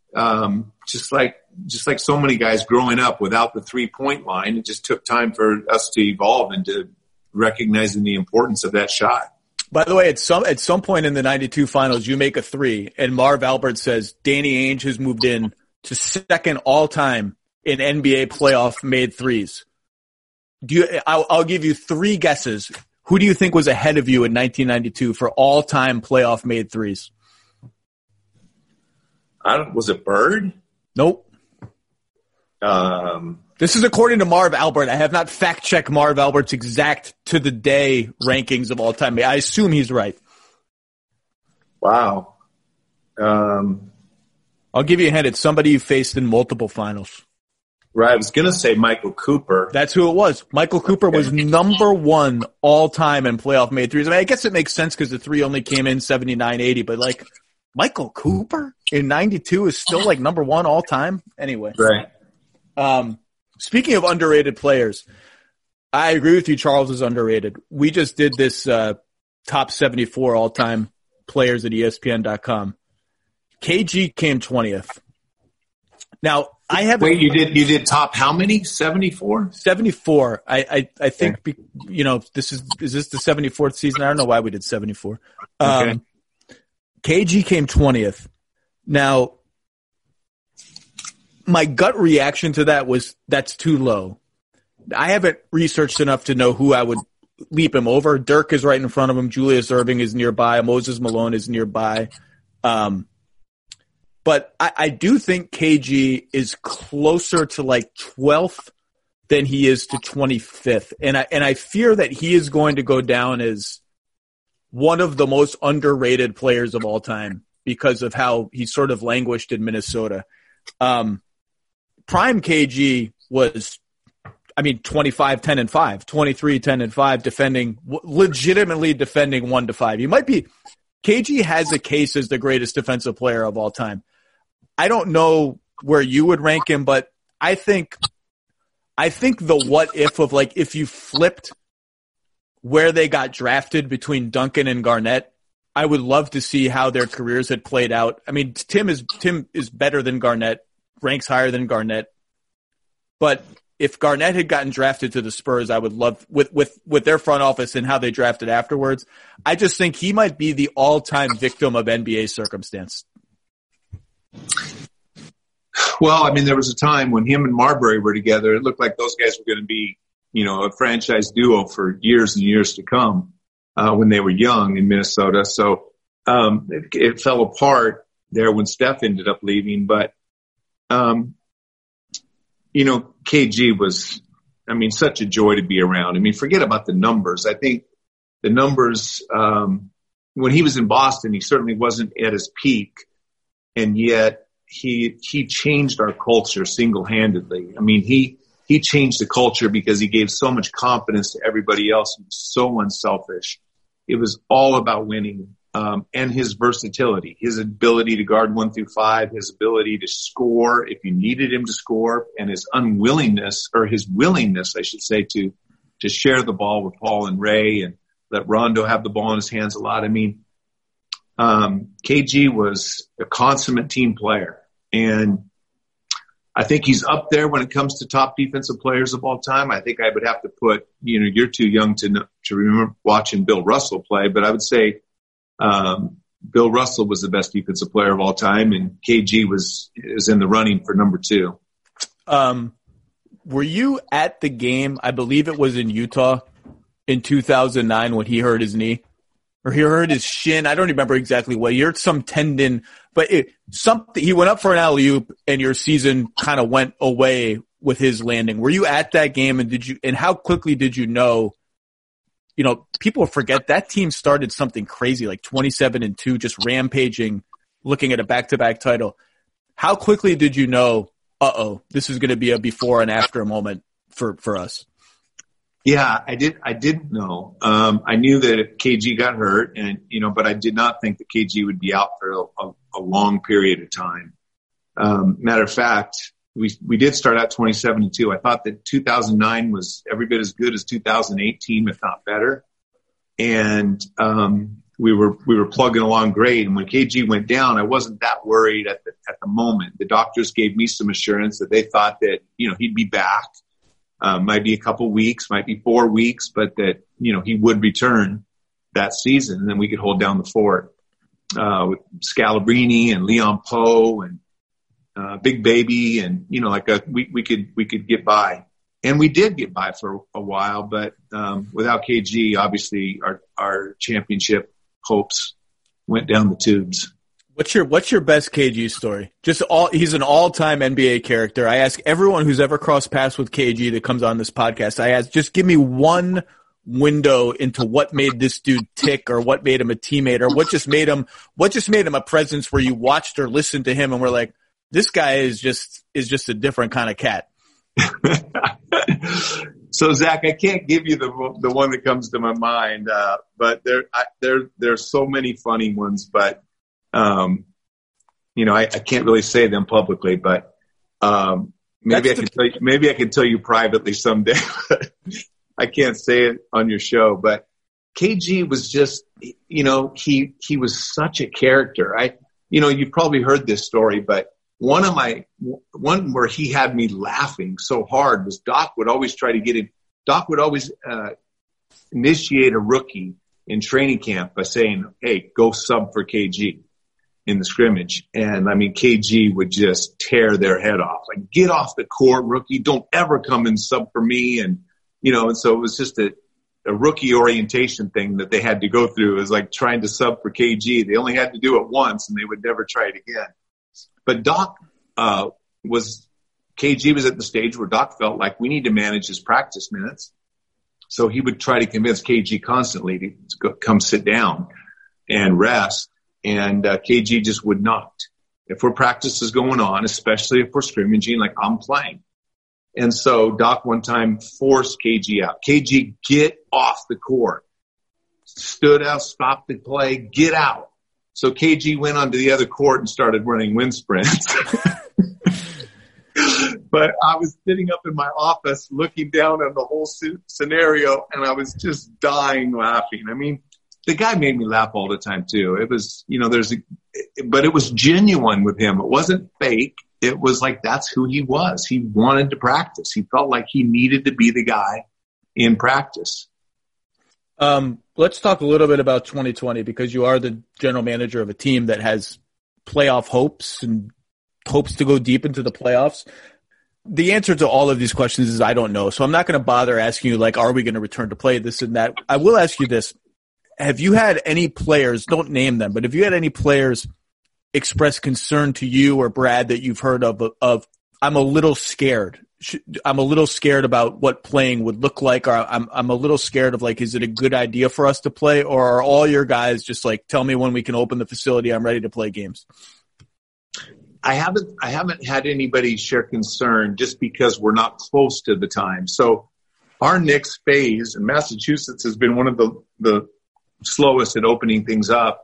um, just like, just like so many guys growing up without the three point line, it just took time for us to evolve into recognizing the importance of that shot. By the way, at some, at some point in the ninety-two finals, you make a three and Marv Albert says Danny Ainge has moved in to second all time in N B A playoff made threes. Do you, I'll, I'll give you three guesses. Who do you think was ahead of you in nineteen ninety-two for all time playoff made threes? I don't, was it Bird? Nope. Um, this is according to Marv Albert. I have not fact checked Marv Albert's exact to the day rankings of all time. I assume he's right. Wow. Um, I'll give you a hint. It's somebody you faced in multiple finals. Right. I was going to say Michael Cooper. That's who it was. Michael Cooper was number one all time in playoff made threes. I mean, I guess it makes sense because the three only came in seventy-nine, eighty, but like Michael Cooper in ninety-two is still like number one all time. Anyway. Right. Um, speaking of underrated players, I agree with you. Charles is underrated. We just did this, uh, top seventy-four all time players at E S P N dot com. K G came twentieth. Now, I have Wait, you did you did top how many? seventy-four? seventy-four. I I, I think be, you know this is is this the seventy-fourth season? I don't know why we did seventy-four. Um, okay. K G came twentieth. Now, my gut reaction to that was that's too low. I haven't researched enough to know who I would leap him over. Dirk is right in front of him. Julius Erving is nearby. Moses Malone is nearby. Um, But I, I do think K G is closer to like twelfth than he is to twenty-fifth. And I, and I fear that he is going to go down as one of the most underrated players of all time because of how he sort of languished in Minnesota. Um, prime K G was, I mean, twenty-five, ten and five, twenty-three, ten and five, defending, legitimately defending one to five. He might be, K G has a case as the greatest defensive player of all time. I don't know where you would rank him, but I think, I think the what if of like, if you flipped where they got drafted between Duncan and Garnett, I would love to see how their careers had played out. I mean, Tim is, Tim is better than Garnett, ranks higher than Garnett, but if Garnett had gotten drafted to the Spurs, I would love with, with, with their front office and how they drafted afterwards. I just think he might be the all-time victim of N B A circumstance. Well, I mean, there was a time when him and Marbury were together. It looked like those guys were going to be, you know, a franchise duo for years and years to come, uh, when they were young in Minnesota. So, um, it, it fell apart there when Steph ended up leaving. But, um, you know, K G was, I mean, such a joy to be around. I mean, forget about the numbers. I think the numbers, um, when he was in Boston, he certainly wasn't at his peak. And yet he, he changed our culture single-handedly. I mean, he, he changed the culture because he gave so much confidence to everybody else. He was so unselfish. It was all about winning. Um, and his versatility, his ability to guard one through five, his ability to score if you needed him to score, and his unwillingness, or his willingness, I should say, to, to share the ball with Paul and Ray and let Rondo have the ball in his hands a lot. I mean, um, K G was a consummate team player, and I think he's up there when it comes to top defensive players of all time. I think I would have to put, you know, you're too young to know, to remember watching Bill Russell play, but I would say, Um, Bill Russell was the best defensive player of all time, and K G was is in the running for number two. Um, were you at the game? I believe it was in Utah in two thousand nine when he hurt his knee, or he hurt his shin. I don't remember exactly what. He hurt some tendon, but it, something. He went up for an alley-oop, and your season kind of went away with his landing. Were you at that game, and did you? And how quickly did you know? You know, people forget that team started something crazy like twenty-seven and two, just rampaging, looking at a back-to-back title. How quickly did you know, uh-oh, this is going to be a before and after moment for, for us? Yeah, I did. I didn't know. Um, I knew that if K G got hurt, and you know, but I did not think that K G would be out for a, a, a long period of time. Um, matter of fact, we we did start out twenty-seven and two. I thought that two thousand nine was every bit as good as two thousand eighteen, if not better. And um, we were we were plugging along great. And when K G went down, I wasn't that worried at the at the moment. The doctors gave me some assurance that they thought that you know he'd be back. Um, might be a couple weeks, might be four weeks, but that, you know, he would return that season, and then we could hold down the fort, uh, with Scalabrini and Leon Poe and, uh, Big Baby. And, you know, like a, we, we could, we could get by, and we did get by for a while, but, um, without K G, obviously our, our championship hopes went down the tubes. What's your What's your best K G story? Just all he's an all time N B A character. I ask everyone who's ever crossed paths with K G that comes on this podcast. I ask, just give me one window into what made this dude tick, or what made him a teammate, or what just made him what just made him a presence where you watched or listened to him and were like, this guy is just is just a different kind of cat. So Zach, I can't give you the the one that comes to my mind, uh, but there I, there there's so many funny ones. But um, you know, I, I can't really say them publicly. But um, maybe That's I can the- tell you. Maybe I can tell you privately someday. I can't say it on your show. But K G was just, you know, he he was such a character. I, you know, you've probably heard this story, but one of my, one where he had me laughing so hard was Doc would always try to get him, Doc would always uh, initiate a rookie in training camp by saying, hey, go sub for K G in the scrimmage. And I mean, K G would just tear their head off. Like, get off the court, rookie. Don't ever come and sub for me. And, you know, and so it was just a, a rookie orientation thing that they had to go through. It was like trying to sub for K G. They only had to do it once and they would never try it again. But Doc uh, was K G was at the stage where Doc felt like we need to manage his practice minutes. So he would try to convince K G constantly to go, come sit down and rest. And uh, K G just would not. If our practice is going on, especially if we're scrimmaging, like I'm playing. And so Doc one time forced K G out. K G, get off the court. Stood out, stopped the play, get out. So K G went onto the other court and started running wind sprints. But I was sitting up in my office looking down on the whole scenario, and I was just dying laughing. I mean, the guy made me laugh all the time too. It was, you know, there's a, but it was genuine with him. It wasn't fake. It was like, that's who he was. He wanted to practice. He felt like he needed to be the guy in practice. Um, let's talk a little bit about twenty twenty, because you are the general manager of a team that has playoff hopes and hopes to go deep into the playoffs. The answer to all of these questions is I don't know. So I'm not going to bother asking you, like, are we going to return to play, this and that? I will ask you this. Have you had any players, don't name them, but have you had any players express concern to you or Brad that you've heard of, of I'm a little scared. I'm a little scared about what playing would look like, or I'm I'm a little scared of, like, is it a good idea for us to play, or are all your guys just like, tell me when we can open the facility, I'm ready to play games? I haven't I haven't had anybody share concern just because we're not close to the time. So our next phase in Massachusetts has been one of the, the slowest at opening things up.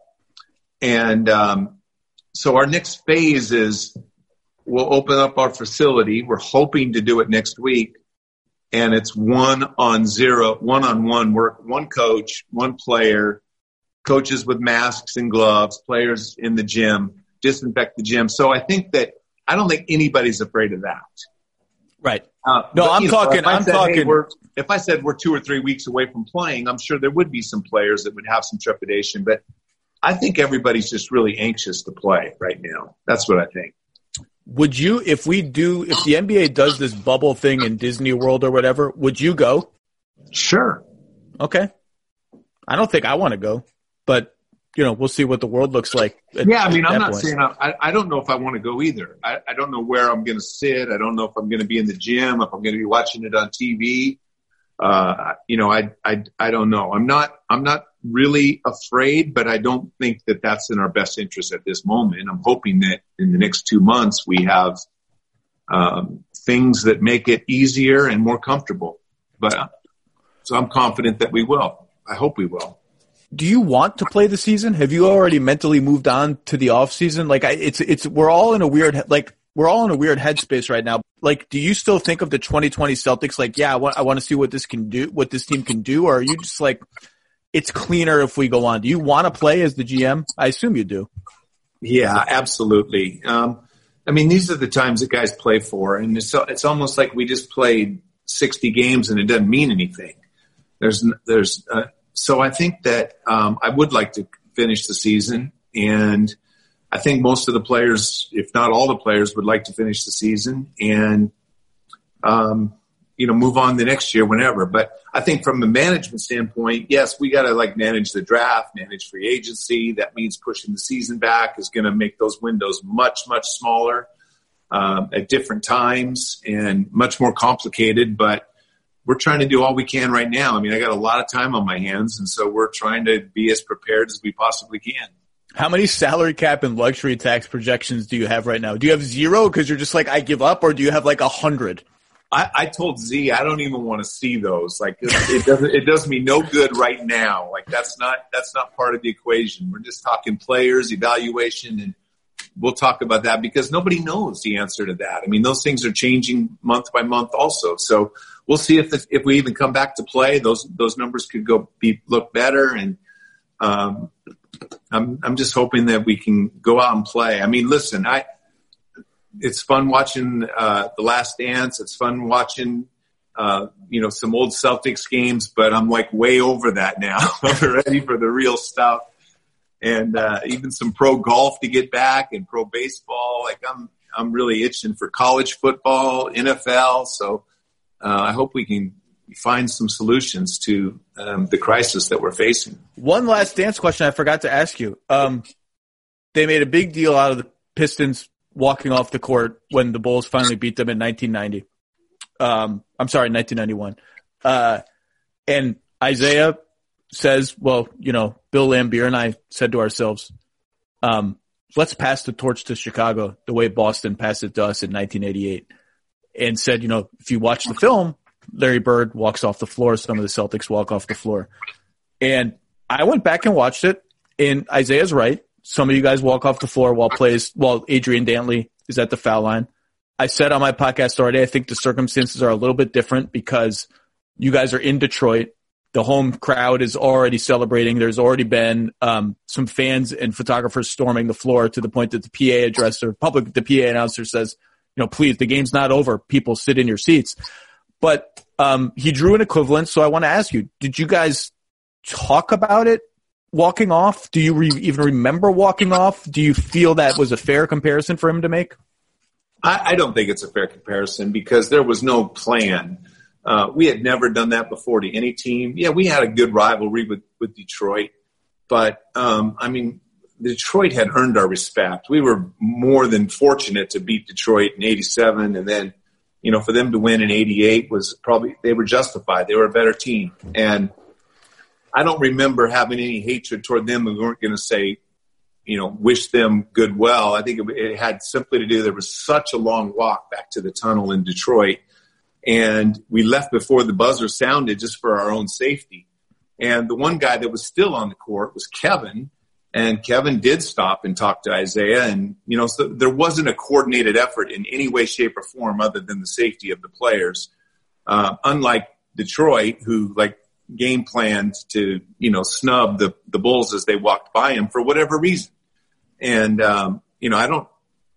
And um, so our next phase is we'll open up our facility. We're hoping to do it next week. And it's one on zero, one on one work, one coach, one player, coaches with masks and gloves, players in the gym, disinfect the gym. So I think that I don't think anybody's afraid of that. Right. Uh, no, but, I'm know, talking, I'm said, talking. Hey, we're, if I said we're two or three weeks away from playing, I'm sure there would be some players that would have some trepidation, but I think everybody's just really anxious to play right now. That's what I think. Would you, if we do, if the N B A does this bubble thing in Disney World or whatever, would you go? Sure. Okay. I don't think I want to go, but you know, we'll see what the world looks like. At, yeah, I mean, I'm not point. saying I, I don't know if I want to go either. I, I don't know where I'm going to sit. I don't know if I'm going to be in the gym, if I'm going to be watching it on T V. Uh, you know, I, I, I don't know. I'm not, I'm not really afraid, but I don't think that that's in our best interest at this moment. I'm hoping that in the next two months we have um, things that make it easier and more comfortable. But uh, so I'm confident that we will. I hope we will. Do you want to play the season? Have you already mentally moved on to the off season? Like I, it's, it's, we're all in a weird, like we're all in a weird headspace right now. Like, do you still think of the twenty twenty Celtics? Like, yeah, I want, I want to see what this can do, what this team can do. Or are you just like, it's cleaner if we go on? Do you want to play as the G M? I assume you do. Yeah, absolutely. Um, I mean, these are the times that guys play for, and it's, it's almost like we just played sixty games and it doesn't mean anything. There's, there's, uh, So I think that um, I would like to finish the season, and I think most of the players, if not all the players, would like to finish the season and, um, you know, move on the next year whenever. But I think from a management standpoint, yes, we got to like manage the draft, manage free agency. That means pushing the season back is going to make those windows much, much smaller um, at different times and much more complicated. But we're trying to do all we can right now. I mean, I got a lot of time on my hands, and so we're trying to be as prepared as we possibly can. How many salary cap and luxury tax projections do you have right now? Do you have zero because you're just like, I give up, or do you have like a hundred? I, I told Z I don't even want to see those. Like it, it doesn't it does me no good right now. Like that's not that's not part of the equation. We're just talking players, evaluation, and we'll talk about that because nobody knows the answer to that. I mean, those things are changing month by month also. So we'll see if if we even come back to play. Those those numbers could go be look better, and um, I'm I'm just hoping that we can go out and play. I mean, listen, I. It's fun watching uh, The Last Dance. It's fun watching, uh, you know, some old Celtics games, but I'm like way over that now. I'm ready for the real stuff. And uh, even some pro golf to get back and pro baseball. Like I'm I'm really itching for college football, N F L. So uh, I hope we can find some solutions to um, the crisis that we're facing. One last dance question I forgot to ask you. Um, they made a big deal out of the Pistons walking off the court when the Bulls finally beat them in nineteen ninety. Um, I'm sorry, nineteen ninety-one. Uh, and Isaiah says, well, you know, Bill Laimbeer and I said to ourselves, um, let's pass the torch to Chicago the way Boston passed it to us in nineteen eighty-eight. And said, you know, if you watch the film, Larry Bird walks off the floor. Some of the Celtics walk off the floor. And I went back and watched it, and Isaiah's right. Some of you guys walk off the floor while plays while Adrian Dantley is at the foul line. I said on my podcast already, I think the circumstances are a little bit different because you guys are in Detroit. The home crowd is already celebrating. There's already been um, some fans and photographers storming the floor to the point that the P A addresser, public, the P A announcer says, you know, please, the game's not over. People sit in your seats. But um, he drew an equivalent. So I want to ask you, did you guys talk about it? Walking off? Do you re- even remember walking off? Do you feel that was a fair comparison for him to make? I, I don't think it's a fair comparison because there was no plan. Uh, we had never done that before to any team. Yeah, we had a good rivalry with, with Detroit, but um, I mean, Detroit had earned our respect. We were more than fortunate to beat Detroit in eighty-seven, and then, you know, for them to win in eighty-eight was probably, they were justified. They were a better team. And I don't remember having any hatred toward them. We weren't going to say, you know, wish them good well. I think it, it had simply to do, there was such a long walk back to the tunnel in Detroit. And we left before the buzzer sounded just for our own safety. And the one guy that was still on the court was Kevin. And Kevin did stop and talk to Isaiah. And, you know, so there wasn't a coordinated effort in any way, shape, or form other than the safety of the players. Uh, unlike Detroit, who, like, game planned to, you know, snub the, the Bulls as they walked by him for whatever reason. And, um, you know, I don't,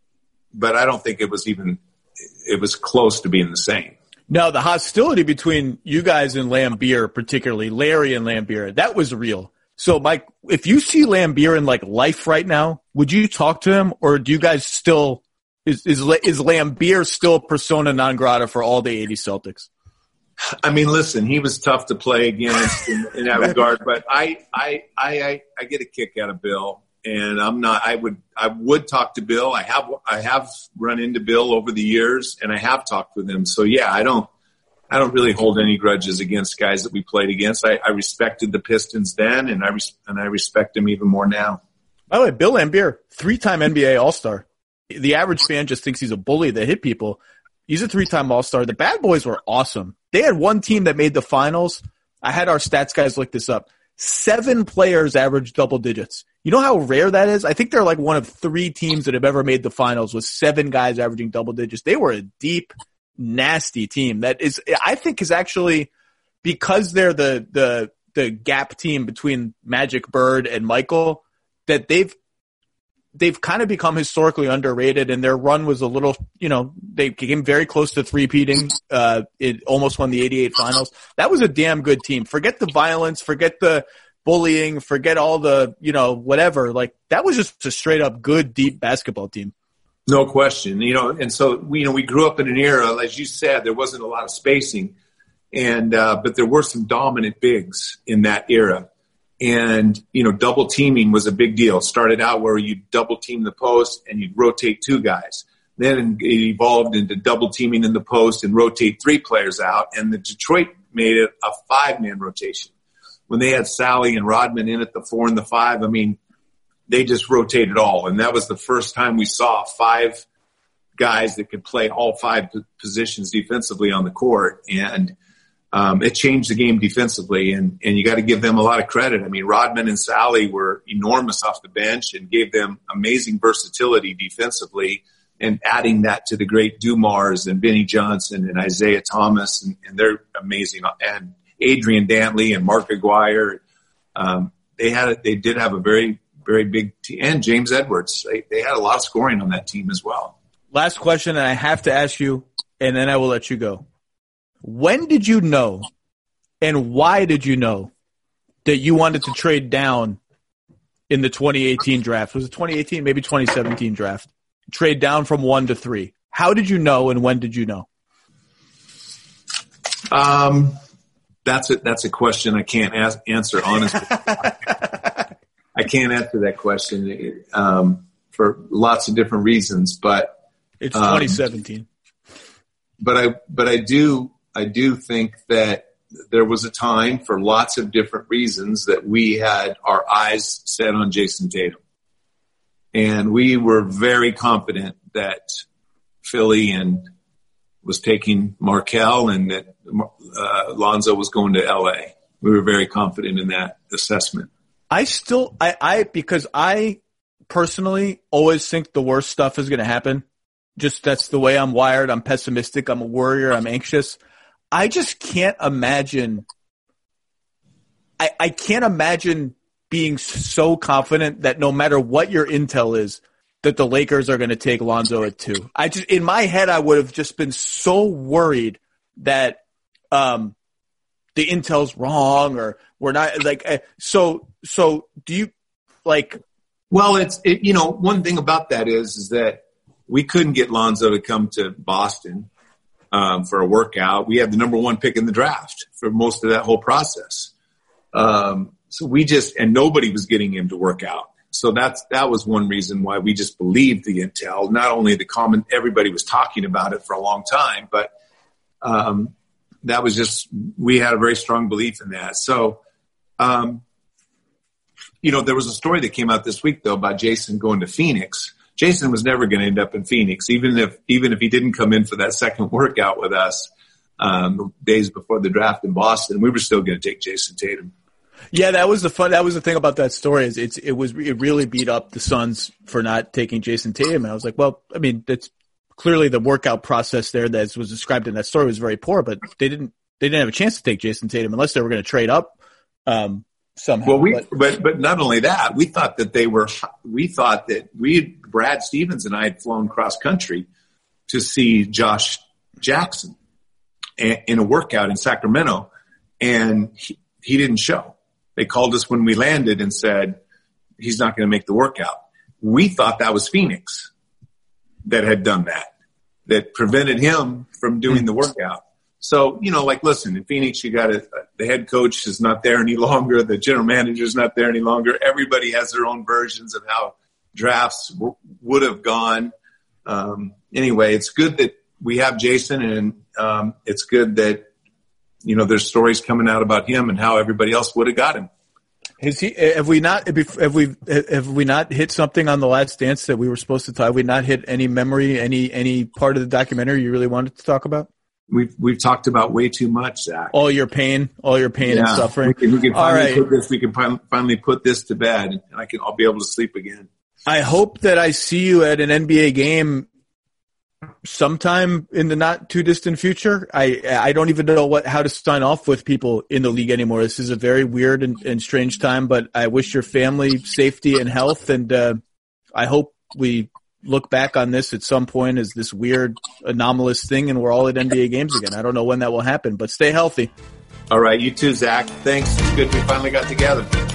but I don't think it was even, it was close to being the same. No, the hostility between you guys and Laimbeer, particularly Larry and Laimbeer, that was real. So, Mike, if you see Laimbeer in like life right now, would you talk to him, or do you guys still, is, is, is Laimbeer still persona non grata for all the eighty Celtics? I mean, listen, he was tough to play against in, in that regard, but I, I, I, I get a kick out of Bill, and I'm not, I would, I would talk to Bill. I have, I have run into Bill over the years, and I have talked with him. So yeah, I don't, I don't really hold any grudges against guys that we played against. I, I respected the Pistons then, and I, res- and I respect them even more now. By the way, Bill Laimbeer, three-time N B A All-Star. The average fan just thinks he's a bully that hit people. He's a three-time All-Star. The Bad Boys were awesome. They had one team that made the finals. I had our stats guys look this up. Seven players averaged double digits. You know how rare that is? I think they're like one of three teams that have ever made the finals with seven guys averaging double digits. They were a deep, nasty team that is, I think, is actually, because they're the the the gap team between Magic, Bird, and Michael, that they've they've kind of become historically underrated, and their run was a little, you know, they came very close to three-peating. Uh, it almost won the eighty-eight finals. That was a damn good team. Forget the violence, forget the bullying, forget all the, you know, whatever. Like, that was just a straight-up good, deep basketball team. No question. You know, and so, we, you know, we grew up in an era, as you said, there wasn't a lot of spacing, and uh, but there were some dominant bigs in that era. And, you know, double teaming was a big deal. It started out where you double team the post and you'd rotate two guys. Then it evolved into double teaming in the post and rotate three players out. And the Detroit made it a five man rotation. When they had Sally and Rodman in at the four and the five, I mean, they just rotated all. And that was the first time we saw five guys that could play all five positions defensively on the court. And um, it changed the game defensively. And, and you got to give them a lot of credit. I mean, Rodman and Sally were enormous off the bench and gave them amazing versatility defensively, and adding that to the great Dumars and Benny Johnson and Isaiah Thomas, and, and they're amazing. And Adrian Dantley and Mark Aguirre, um, they had a, they did have a very, very big team. And James Edwards, they, they had a lot of scoring on that team as well. Last question, and I have to ask you, and then I will let you go. When did you know, and why did you know, that you wanted to trade down in the twenty eighteen draft? Was it twenty eighteen, maybe twenty seventeen draft? Trade down from one to three. How did you know, and when did you know? Um, that's a, that's a question I can't ask, answer honestly. I can't answer that question um, for lots of different reasons, but it's twenty seventeen. Um, but I but I do I do think that there was a time, for lots of different reasons, that we had our eyes set on Jason Tatum. And we were very confident that Philly and was taking Markelle, and that uh, Lonzo was going to L A. We were very confident in that assessment. I still, I, I, because I personally always think the worst stuff is going to happen. Just that's the way I'm wired. I'm pessimistic. I'm a worrier. I'm anxious. I just can't imagine. I, I can't imagine being so confident that no matter what your intel is, that the Lakers are going to take Lonzo at two. I just, in my head, I would have just been so worried that um, the intel's wrong, or we're not like. Uh, so, so do you like? Well, it's it, you know, one thing about that is is that we couldn't get Lonzo to come to Boston um, for a workout. We had the number one pick in the draft for most of that whole process. Um, So we just, and nobody was getting him to work out. So that's, that was one reason why we just believed the intel. Not only the common, everybody was talking about it for a long time, but, um, that was just, we had a very strong belief in that. So, um, you know, there was a story that came out this week though about Jason going to Phoenix. Jason was never going to end up in Phoenix, even if, even if he didn't come in for that second workout with us, um, days before the draft in Boston. We were still going to take Jason Tatum. Yeah, that was the fun. That was the thing about that story, is it's it was it really beat up the Suns for not taking Jason Tatum. And I was like, well, I mean, that's clearly the workout process there that was described in that story was very poor, but they didn't they didn't have a chance to take Jason Tatum unless they were going to trade up um, somehow. Well, we but, but but not only that, we thought that they were we thought that we Brad Stevens and I had flown cross country to see Josh Jackson in a workout in Sacramento, and he, he didn't show. They called us when we landed and said, he's not going to make the workout. We thought that was Phoenix that had done that, that prevented him from doing the workout. So, you know, like, listen, in Phoenix, you got to, the head coach is not there any longer. The general manager is not there any longer. Everybody has their own versions of how drafts w- would have gone. Um, anyway, it's good that we have Jason, and um, it's good that, you know, there's stories coming out about him and how everybody else would have got him. Has he? Have we not? Have we? Have we not hit something on The Last Dance that we were supposed to talk? Have we not hit any memory, any any part of the documentary you really wanted to talk about? We've we've talked about way too much, Zach. All your pain, all your pain yeah. and suffering. We can, we can finally all right. put this. We can finally put this to bed, and I can. I'll be able to sleep again. I hope that I see you at an N B A game sometime in the not too distant future. I I don't even know what how to sign off with people in the league anymore. This is a very weird and, and strange time, but I wish your family safety and health, and uh, I hope we look back on this at some point as this weird anomalous thing, and we're all at N B A games again. I don't know when that will happen, but stay healthy. All right, you too, Zach. Thanks. It's good we finally got together.